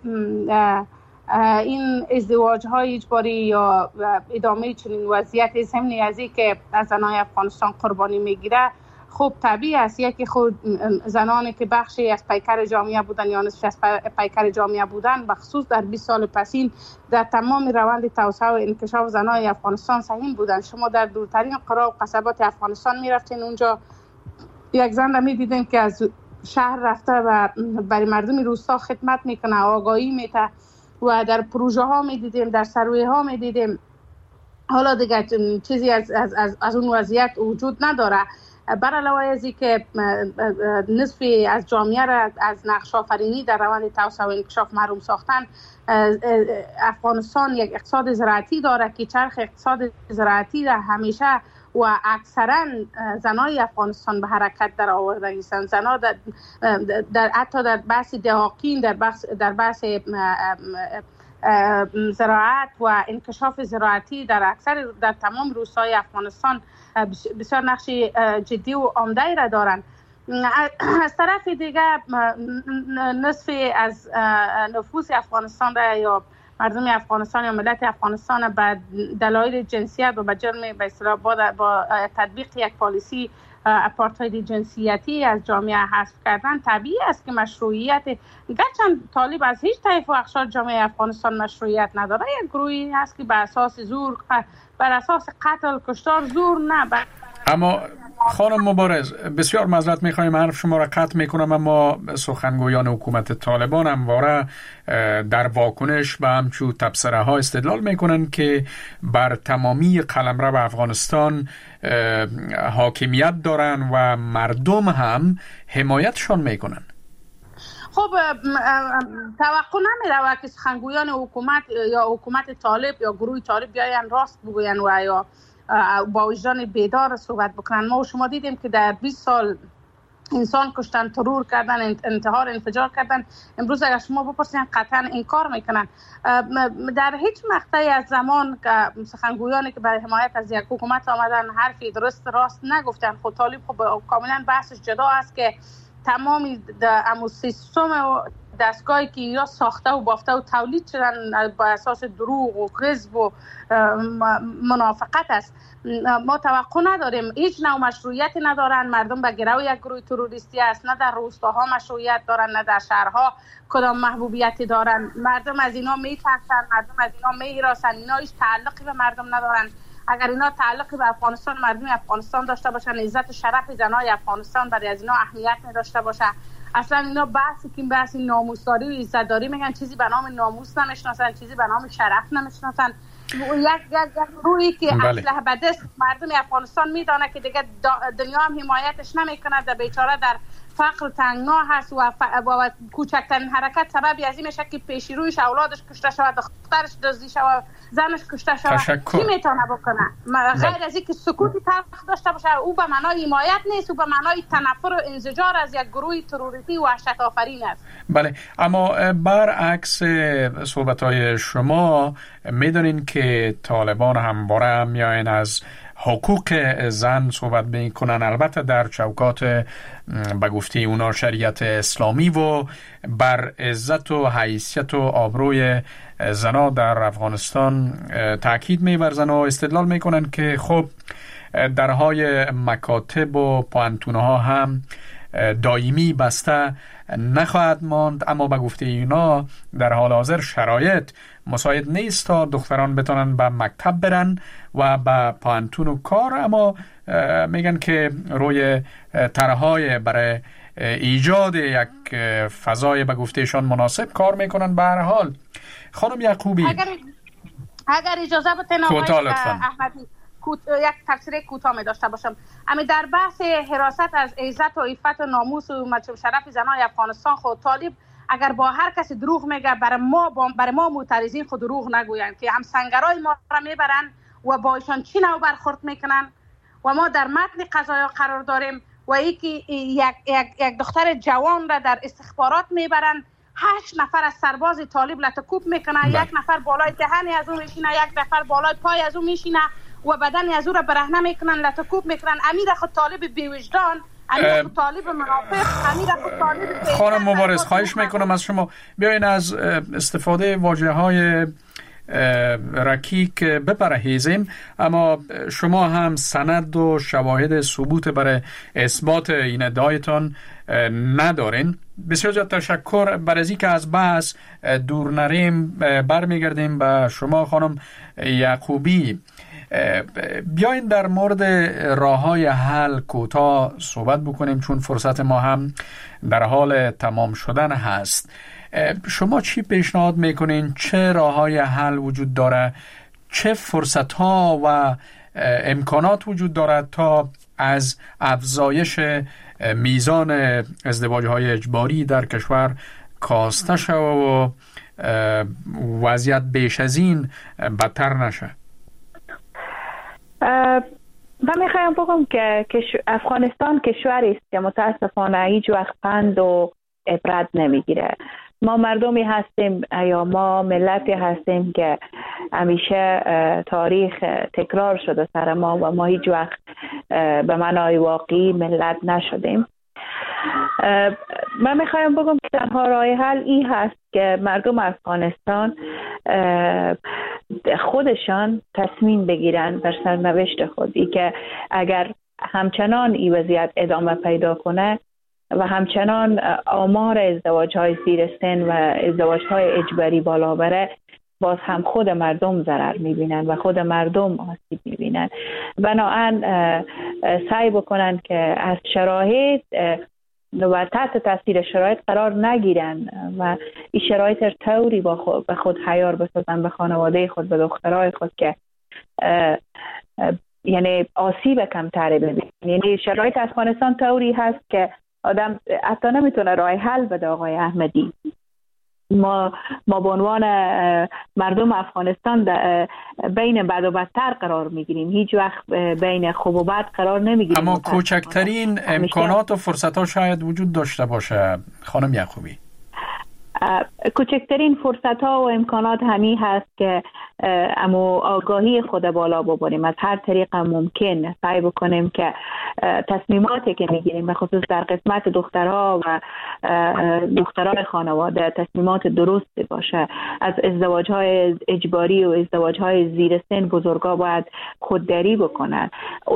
Speaker 8: این ازدواج های اجباری یا ادامه چنین وضعیت ضمن از این که از زنان افغانستان قربانی میگیره خب طبیعی است. یکی خود زنانی که بخشی از پیکر جامعه بودن یا نصف از پیکر جامعه بودن، بخصوص در 20 سال پسین در تمام روند توسعه و انکشاف زنای افغانستان سهیم بودن. شما در دورترین قرا و قصبات افغانستان میرفتین، اونجا یک زن را میدیدین که از شهر رفته و برای مردم روستا خدمت میکنه، آگاهی میده و در پروژه ها میدیدیم، در سروه ها میدیدیم. حالا دیگه چیزی از اون وضعیت وجود نداره. بر علاوه از این که نصفی از جامعه را از نقش آفرینی در روند توسعه و انکشاف محروم ساختن، افغانستان یک اقتصاد زراعتی داره که چرخ اقتصاد زراعتی را همیشه و اکثرا زنای افغانستان به حرکت در آورده هستند. زنها در حتی در بحث دهاقین، در بحث زراعت و انکشاف زراعتی در تمام روستاهای افغانستان بسیار نقش جدی و عمده را دارند. از طرف دیگه نصف از نفوس افغانستان را یا مردم افغانستان یا ملت افغانستان به دلایل جنسیت و به جرم به اصطلاح با تطبیق یک پالیسی اپارتاید جنسیتی از جامعه حذف کردن، طبیعی است که مشروعیت گرچند طالب از هیچ طیف و اقشار جامعه افغانستان مشروعیت نداره، یک گروهی هست که بر اساس زور، بر اساس قتل، کشتار، زور نه، بر
Speaker 5: اما خانم مبارز، بسیار معذرت میخوایم حرف شما را قطع میکنم، اما سخنگویان حکومت طالبان همواره در واکنش به همچو تبصره ها استدلال میکنن که بر تمامی قلمرو افغانستان حاکمیت دارن و مردم هم حمایتشان میکنن.
Speaker 8: خب توقع نمیره که سخنگویان حکومت یا حکومت طالب یا گروه طالب بیاین راست بگوین و یا با وجدان بیدار صحبت بکنن. ما و شما دیدیم که در 20 سال انسان کشتن، ترور کردن، انتحار، انفجار کردن. امروز اگر شما بپرسین قطعا این کار میکنن. در هیچ مقطعی از زمان که سخنگویانی که برای حمایت از یک حکومت آمدن حرفی درست راست نگفتن. خود طالب خب کاملا بحثش جدا است که تمامی امو سیستم دستگاهی که یا ساخته و بافته و تولید شدن با اساس دروغ و کذب و منافقت است. ما توقع نداریم، هیچ نوع مشروعیتی ندارن. مردم به گرو یک گروه تروریستی است، نه در روستاها مشروعیت دارن، نه در شهرها کدام محبوبیتی دارن. مردم از اینا میترسن، مردم از اینا میهراسن. اینا هیچ تعلقی به مردم ندارن. اگر اینا تعلقی به افغانستان، مردم افغانستان داشته باشن، عزت و شرف زنای افغانستان برای از اینا اهمیت نداشته باشه، اصلا اینا بحثی که بحث ناموسداری و عزتداری میگن، چیزی به نام ناموس نمیشناسن، چیزی به نام شرف نمیشناسن. یک روحی که اسلحه به دست مردم افغانستان میدانه که دیگه دنیا هم حمایتش نمیکنه، در بیچاره در فقر تنگنا هست و کوچکترین حرکت سببی از این میشه که پیشی رویش اولادش کشته شود، دخترش دزدی شود، زنش کشته شود. کی میتونه بکنه غیر از اینکه سکوتی تلخ داشته باشه؟ او به معنای حمایت نیست، او به معنای تنفر و انزجار از یک گروه تروریستی و وحشت آفرین است.
Speaker 5: بله، اما برعکس صحبت‌های شما میدونین که طالبان همواره میاین از حقوق زن صحبت میکنن، البته در چوکات به گفته اونا شریعت اسلامی، و بر عزت و حیثیت و آبروی زنا در افغانستان تاکید می‌ورزن و استدلال میکنن که خب درهای مکاتب و پوانتونها هم دائمی بسته نخواهد ماند، اما به گفته اینا در حال حاضر شرایط مساعد نیست تا دختران بتونن به مکتب برن و به پوانتون و کار، اما میگن که روی طرحهای برای ایجاد یک فضای به گفتهشان مناسب کار میکنن. به هر حال خانم یعقوبی،
Speaker 8: اگر اجازه بدین احمدی یک تفسیر کوتاه می داشته باشم. امی در بحث حراست از عزت و عفت و ناموس و شرف زنای افغانستان، خود طالب اگر با هر کسی دروغ میگه، برای ما معترضین خود دروغ نگوین که هم سنگرای ما را میبرن و با ایشان چی نوع برخورد میکنن و ما در متن قضایا قرار داریم و یک دختر جوان را در استخبارات میبرن، 8 نفر از سرباز طالب لطکوب میکنه، یک نفر بالای دهنی از اون میشینه، یک نفر بالای پای از اون میشینه و بدن از او را برهنه میکنن، لطکوب میکنن. امیر خود طالب بیوجدان، امیر خود طالب منافق، امیر خود طالب
Speaker 5: خانم مبارز، خواهش میکنم از شما بیاین از استفاده واژه های رکیک بپرهیزیم، اما شما هم سند و شواهد ثبوت برای اثبات این ادعایتان ندارین. بسیار زیاد تشکر. برای از اینکه از بحث دور نریم، برمیگردیم به شما خانم یعقوبی. بیاین در مورد راه‌های حل کوتاه صحبت بکنیم، چون فرصت ما هم در حال تمام شدن هست. شما چی پیشنهاد میکنین؟ چه راه‌های حل وجود داره؟ چه فرصت‌ها و امکانات وجود دارد تا از افزایش میزان ازدواج‌های اجباری در کشور کاسته شود و وضعیت بیش از این بدتر نشه؟
Speaker 6: من میخوایم بگم که افغانستان کشوری است که متاسفانه هیچ وقت پند و عبرت نمیگیره. ما مردمی هستیم یا ما ملتی هستیم که همیشه تاریخ تکرار شده سر ما و ما هیچ وقت به معنای واقعی ملت نشدیم. من میخوایم بگم که تنها راه حل این هست که مردم افغانستان خودشان تصمیم بگیرن بر سرنوشت خودی، که اگر همچنان این وضعیت ادامه پیدا کنه و همچنان آمار ازدواج‌های زیر سن و ازدواج‌های اجباری بالا بره، باز هم خود مردم ضرر میبینن و خود مردم آسیب میبینن. بنابراین سعی بکنن که از شرایط و تحت تاثیر شرایط قرار نگیرن و این شرایط رو طوری به خود حیار بسازن، به خانواده خود، به دخترای خود که یعنی آسیب کمتری ببینن. یعنی شرایط افغانستان طوری هست که آدم حتی نمیتونه راه حل بده. آقای احمدی، ما به عنوان مردم افغانستان بین بد و بدتر قرار میگیریم، هیچ وقت بین خوب و بد قرار نمیگیریم.
Speaker 5: اما کوچکترین امکانات و فرصت ها شاید وجود داشته باشه خانم یعقوبی.
Speaker 6: کوچکترین فرصت ها و امکانات همی هست که اما آگاهی خود بالا ببریم، از هر طریق ممکن سعی بکنیم که تصمیماتی که میگیریم به خصوص در قسمت دخترها و دختران خانواده تصمیمات درستی باشه. از ازدواج های اجباری و ازدواج های زیر سن بزرگا باید خودداری بکنن.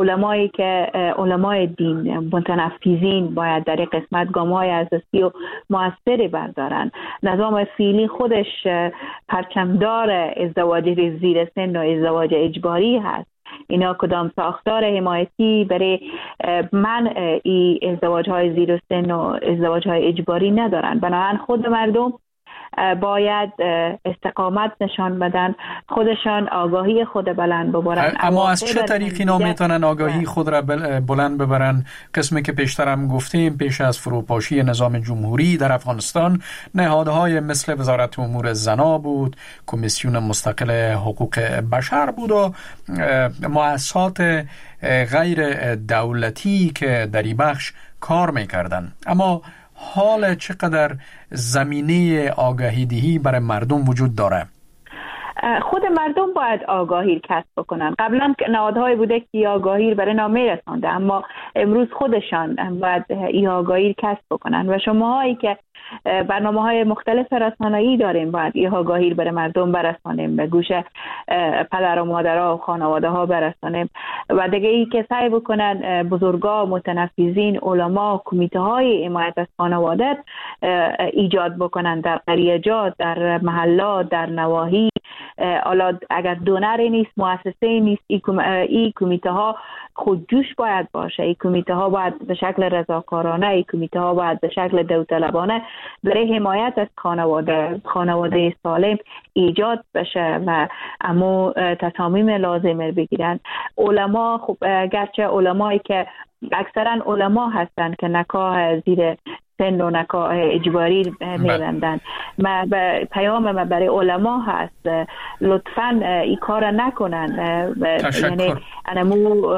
Speaker 6: علمای دین متنفذین باید در این قسمت گام های اساسی و موثری بردارن. نظام فعلی خودش پرچمدار ازدواج زیر سن و ازدواج اجباری هست. اینا کدام ساختار حمایتی برای منع ای ازدواج های زیر سن و ازدواج های اجباری ندارن. بنابراین خود مردم باید استقامت نشان بدن، خودشان آگاهی خود بلند ببرن.
Speaker 5: اما از چه طریقی اینا میتونن آگاهی خود را بلند ببرن؟ قسمی که پیشترم گفتیم، پیش از فروپاشی نظام جمهوری در افغانستان نهادهای مثل وزارت امور زنا بود، کمیسیون مستقل حقوق بشر بود و مؤسسات غیر دولتی که در این بخش کار میکردن. اما حال چقدر زمینه آگاهی دهی برای مردم وجود داره؟
Speaker 6: خود مردم باید آگاهی کسب بکنن. قبلا نهادهای بوده که آگاهی برای نامه رسانده، اما امروز خودشان باید این آگاهی کسب بکنن و شماهایی که برنامه‌های مختلف رسانه‌ای داریم باید این آگاهی برای مردم برسانیم، به گوش پدر و مادرها و خانواده‌ها برسانیم و دیگه ای که سعی بکنن بزرگا، متنفذین، علما، کمیته‌های حمایت از خانواده ایجاد بکنن در قریه‌جات، در محلات، در نواحی. حالا اگر دونری نیست، مؤسسه نیست، این کمیته ها خودجوش باید باشه. این کمیته ها باید به شکل رضاکارانه، این کمیته ها باید به شکل داوطلبانه برای حمایت از خانواده سالم ایجاد بشه و اما تصامیم لازم بگیرن. علما، خب گرچه علمایی که اکثرا علما هستن که نکاح زیر سن و نکاح اجباری می‌بندن، پیام من برای علما هست لطفاً این کار نکنن. یعنی انمو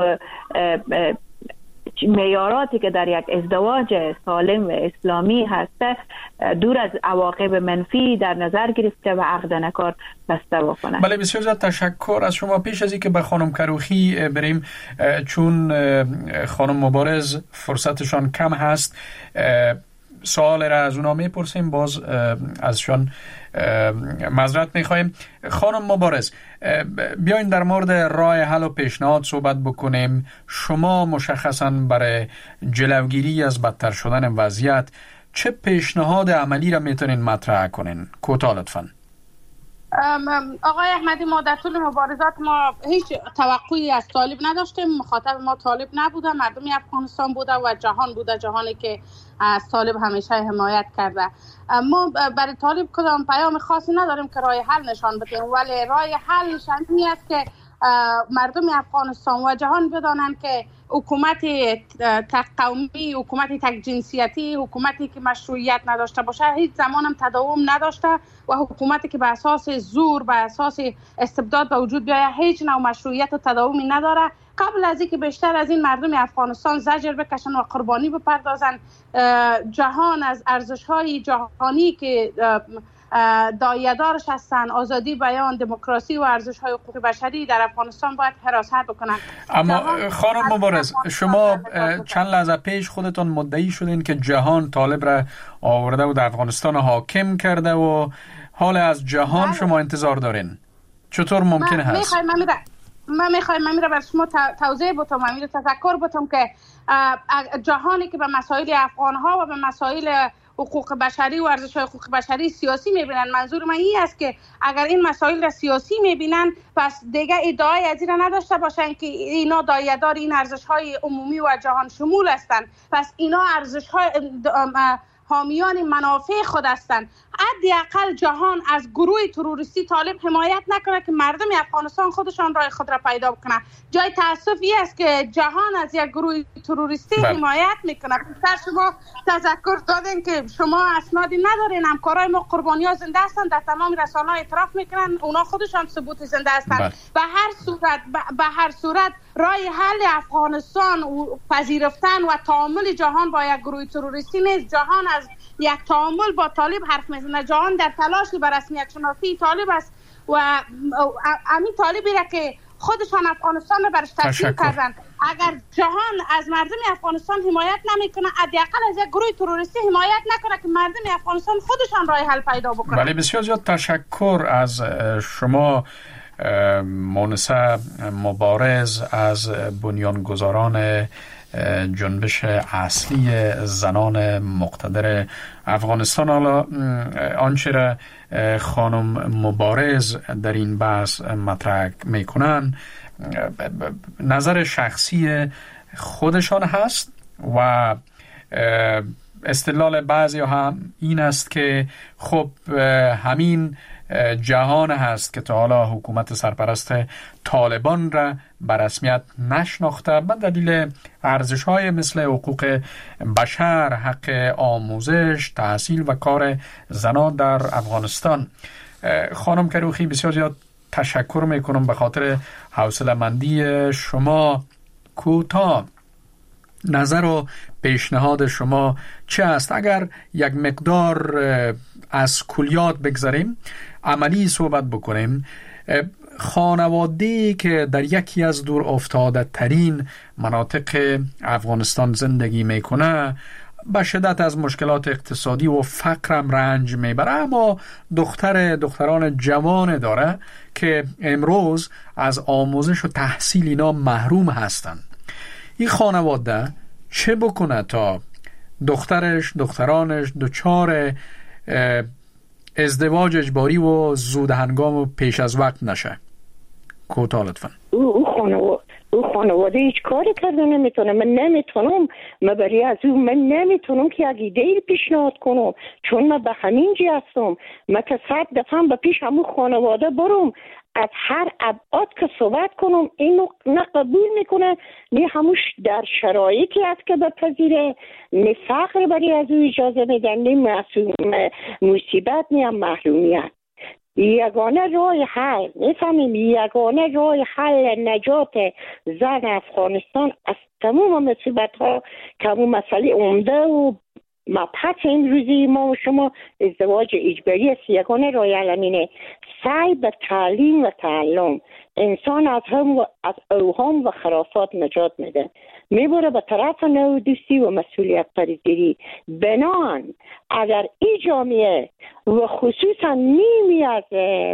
Speaker 6: معیاراتی که در یک ازدواج سالم و اسلامی هست دور از عواقب منفی در نظر گرفته و عقد نکار بسته بکنن.
Speaker 5: بله، بسیار زیاد تشکر از شما. پیش از اینکه به خانم کروخی بریم، چون خانم مبارز فرصتشان کم هست، سوال را از اونا میپرسیم، باز ازشان معذرت میخوایم. خانم مبارز، بیاین در مورد راه حل و پیشنهاد صحبت بکنیم. شما مشخصاً برای جلوگیری از بدتر شدن وضعیت چه پیشنهاد عملی را میتونین مطرح کنین؟ کوتاه لطفاً.
Speaker 8: آقای احمدی، ما در طول مبارزات ما هیچ توقعی از طالب نداشتیم. مخاطب ما طالب نبوده، مردم افغانستان بوده و جهان بوده، جهانی که از طالب همیشه حمایت کرده. ما برای طالب کدام پیام خاصی نداریم که راه حل نشان بدیم، ولی راه حل شنی است که مردم افغانستان و جهان بدانند که حکومت تک قومی، حکومت تک جنسیتی، حکومتی که مشروعیت نداشته باشه هیچ زمان هم تداوم نداشته و حکومتی که به اساس زور، به اساس استبداد به وجود بیاید هیچ نوع مشروعیت و تداومی نداره. قبل از اینکه بیشتر از این مردم افغانستان زجر بکشن و قربانی بپردازن، جهان از ارزش‌های جهانی که دایه‌دارش هستن، آزادی بیان، دموکراسی و ارزش‌های حقوق بشری در افغانستان باید حراست بکنن.
Speaker 5: اما خانم مبارز، شما چند لحظه پیش خودتون مدعی شدین که جهان طالب را آورده و در افغانستان حاکم کرده و حال از جهان شما انتظار دارین. چطور ممکن هست؟
Speaker 8: من میخوایم برای شما توضیح بتم، تذکر بتم که جهانی که به مسائل افغان‌ها و به مسائل حقوق بشری و ارزش‌های حقوق بشری سیاسی می‌بینن. منظور من این است که اگر این مسائل را سیاسی می‌بینن پس دیگه ادعای از این نداشته باشن که اینا دایه‌دار این ارزش‌های عمومی و جهان شمول هستند. پس اینا ارزش‌های حامیان منافع خود هستند. حداقل جهان از گروه تروریستی طالب حمایت نکنه که مردم افغانستان خودشان راه خود را پیدا بکنه. جای تأسفی است که جهان از یک گروه تروریستی حمایت میکنه. بیشتر شما تذکر دادین که شما اسنادی ندارین، همکارای ما قربانی‌ها زنده هستند، در تمام رسانه‌ها اعتراف میکنن، اونا خودشان ثبوت زنده هستند. به هر صورت راه حل افغانستان و پذیرفتن و تعامل جهان با یک گروه تروریستی نیست. جهان از یک تعامل با طالب حرف میزنه. جهان در تلاش بر رسمیت شناسی طالب است و همین طالبی را که خودشان افغانستان را برش تسلیم کردن. اگر جهان از مردم افغانستان حمایت نمیکنه، حداقل از یک گروه تروریستی حمایت نکنه که مردم افغانستان خودشان راه حل پیدا بکنن.
Speaker 5: بله، بسیار زیاد تشکر از شما مونسه مبارز از بنیانگذاران جنبش اصلی زنان مقتدر افغانستان. حالا آنچه را خانم مبارز در این بحث مطرح میکنن نظر شخصی خودشان هست و استدلال بعضی هم این است که خب همین جهان هست که تا حالا حکومت سرپرست طالبان را به رسمیت نشناخته به دلیل ارزش‌های مثل حقوق بشر، حق آموزش، تحصیل و کار زنان در افغانستان. خانم کروخی بسیار زیاد تشکر میکنم به خاطر حوصله‌مندی شما. کوتاه نظر و پیشنهاد شما چه است؟ اگر یک مقدار از کلیات بگذاریم، عملی صحبت بکنیم، خانواده‌ای که در یکی از دور افتاده ترین مناطق افغانستان زندگی میکنه به شدت از مشکلات اقتصادی و فقرم رنج میبره، اما دختران جوان داره که امروز از آموزش و تحصیل اینا محروم هستن. این خانواده چه بکنه تا دخترانش دچار ازدواج اجباری و زود هنگام و پیش از وقت نشه؟ کوتاه لطفا.
Speaker 7: او خانواده هیچ کاری کرده نمیتونه. من برای از او من نمیتونم که یک ایده پیشنهاد کنم، چون من به همین جی هستم. من که 100 دفعه به پیش همون خانواده برم از هر ابعاد که صحبت کنم، اینو نه قبول میکنه، نه هموش در شرایطی است که بپذیره، نه فقر برای از او اجازه میدن، نه مصیبت، نه محرومیت. یگانه راه حل یگانه راه حل نجات زن افغانستان از تمام مصیبت ها که همون مسئله عمده و مبحث این روزی ما و شما ازدواج اجباری است. یگانه راه حل همینه، سعی به تعلیم و تعلم انسان از اوهام و خرافات نجات میده، میبره به طرف نودوستی و مسئولیت پذیری. بنان اگر این جامعه و خصوصا نیمی از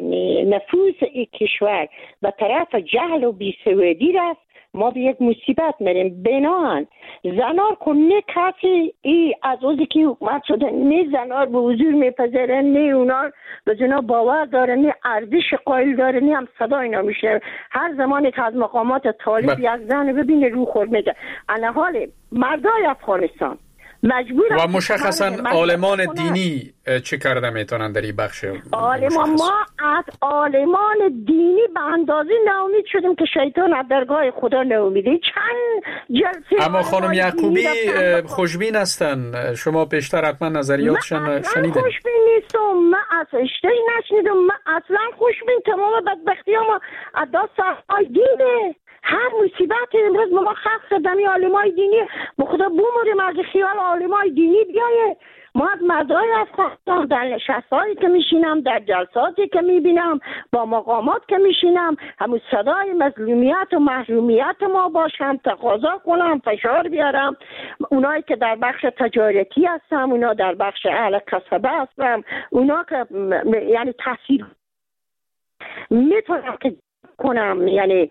Speaker 7: نفوس این کشور به طرف جهل و بیسوادی رفت، ما به یک مصیبت میریم. بنان زنار که نه کسی ای از اوزی که حکومت شده نه زنار به حضور میپذیرن، نه اونا به زنا باور دارن، نه ارزش قائل دارن، نه هم صدا اینا میشه. هر زمانی که از مقامات طالب یک زن ببینه رو خورد میده. انا حال مردای افغانستان مجبور
Speaker 5: و مشخصا عالمان دینی چه کرده میتونن در این بخش؟
Speaker 7: ما از عالمان دینی به اندازه ناامید شدیم که شیطان از درگاه خدا ناامیده. چند جلسه
Speaker 5: اما خانم یعقوبی خوشبین هستن، شما بیشتر حتما نظریاتشون شنیدین.
Speaker 7: من خوشبین نیستم، من اصلا نشنیدم، من اصلا خوشبین تمام بدبختی ما از دست دینه. هر مصیبت امروز ما خلق دمی علمای دینی به خدا بوموریم از خیال علمای دینی بیایه. ما از مردای افغانستان در نشستهایی که میشینم، در جلساتی که میبینم، با مقامات که میشینم، همون صدای مظلومیت و محرومیت ما باشم، تقاضا کنم، فشار بیارم. اونایی که در بخش تجارتی هستم، اونا در بخش اهل کسبه هستم، اونا که یعنی تحصیل میتونم که کنم، یعنی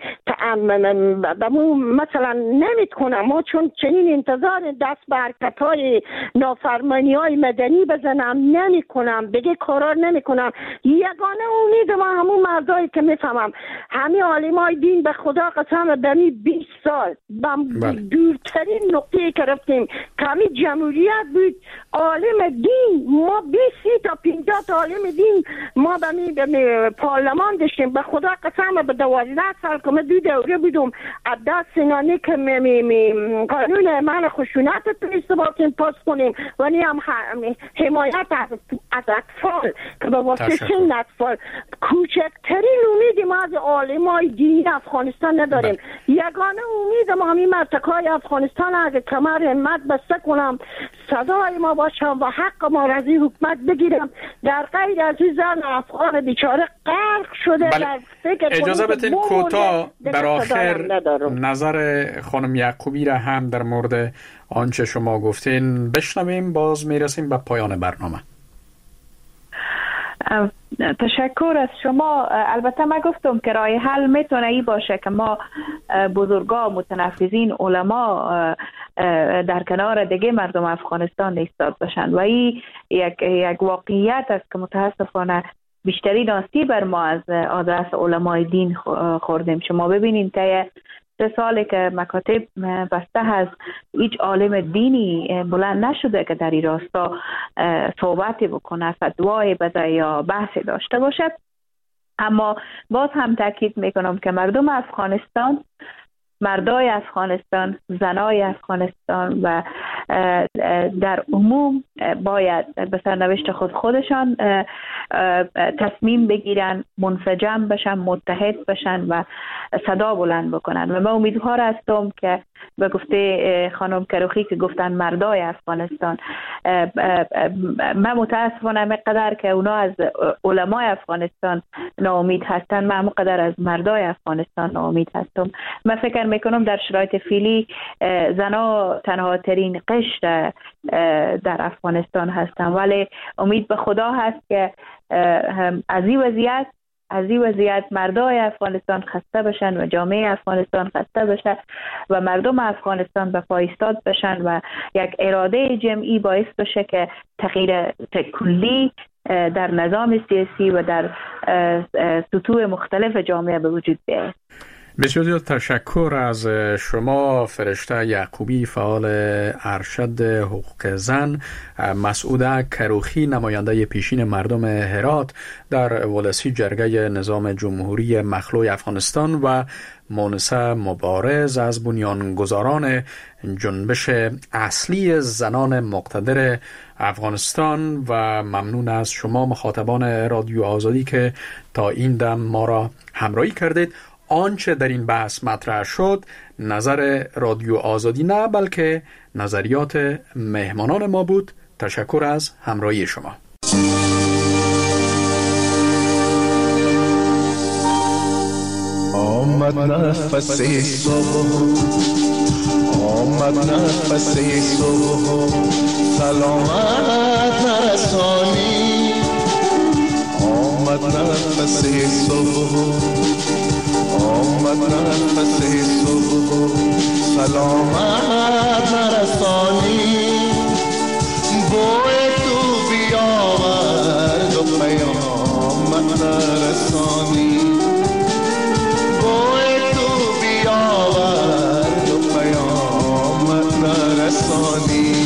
Speaker 7: مثلا نمی کنم ما چون چنین انتظار دست به حرکت‌های نافرمانی‌های مدنی بزنم نمی کنم، بگه کارار نمی کنم. یگانه امید ما همون مردایی که میفهمم همین عالمای دین به خدا قسم بمی 20 سال دورترین نقطه که رفتیم کمی جمهوریت بود، عالم دین ما 20 تا 50 تا عالم دین ما بمی پارلمان داشتیم. به خدا قسم به 12 سال که من دو دوره بودم عبدال سینانی که قانون من خشونت تونسته باید پاس کنیم و نی هم حمایت از اطفال که به واسه سن اطفال. کوچکترین امیدی ما از عالمای دین افغانستان نداریم. یگانه امید ما همین مرتکای افغانستان اگه کمر همت بسته کنم صدای ما باشم و حق ما را از این حکومت بگیرم. در غیر از این زن افغان بیچاره غرق شده در فکر.
Speaker 5: اجازه بدین کوتاه در آخر نظر خانم یعقوبی را هم در مورد آنچه شما گفتین بشنویم، باز میرسیم به پایان برنامه.
Speaker 6: تشکر از شما. البته من گفتم که راه حل میتونه ای باشه که ما بزرگا متنفذین علما در کنار دیگه مردم افغانستان ایستاد باشن و این یک واقعیت است که متاسفانه بیشتری ناستی بر ما از آدرس علمای دین خوردیم. شما ببینید که 3 ساله که مکاتب بسته هست هیچ عالم دینی بلند نشده که در این راستا صحبتی بکنه، فتوای بده یا بحثی داشته باشه. اما باز هم تاکید میکنم که مردم افغانستان، مردای افغانستان، زنای افغانستان و در عموم باید به سرنوشت خودشان تصمیم بگیرن، منسجم بشن، متحد بشن و صدا بلند بکنن. و من امیدوار هستم که به گفته خانم کروخی که گفتن مردای افغانستان، من متاسفانه مقدر که اونا از علمای افغانستان ناامید هستن، من مقدر از مردای افغانستان ناامید هستم. من فکر میکنم در شرایط فعلی زنا تنها ترین قشر در افغانستان هستن، ولی امید به خدا هست که از این وضعیت مردای افغانستان خسته بشن و جامعه افغانستان خسته بشه و مردم افغانستان به پای ایستاد بشن و یک اراده جمعی باعث بشه که تغییر کلی در نظام سیاسی و در سطوح مختلف جامعه به وجود بیاید.
Speaker 5: بسیار زیاد تشکر از شما فرشته یعقوبی، فعال ارشد حقوق زن، مسعوده کروخی، نماینده پیشین مردم هرات در ولسی جرگه نظام جمهوری مخلوع افغانستان و مونسه مبارز از بنیانگذاران جنبش اصلی زنان مقتدر افغانستان. و ممنون از شما مخاطبان رادیو آزادی که تا این دم ما را همراهی کردید. آنچه در این بحث مطرح شد نظر رادیو آزادی نه، بلکه نظریات مهمانان ما بود. تشکر از همراهی شما.
Speaker 9: آمد نفس صبح، آمد نفس صبح، سلامت نرسانی. آمد نفس صبح، آمد نفس صبح، سلامت نرسانی. بوی تو بیاورد و پیامت نرسانی. بوی تو بیاورد و پیامت نرسانی.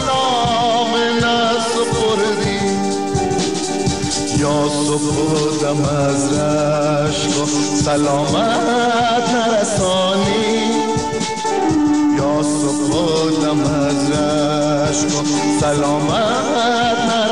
Speaker 9: نام نسپردی یا سپردم از رشک و سلامت نرسانی یا سپردم از رشک و سلامت نرسانی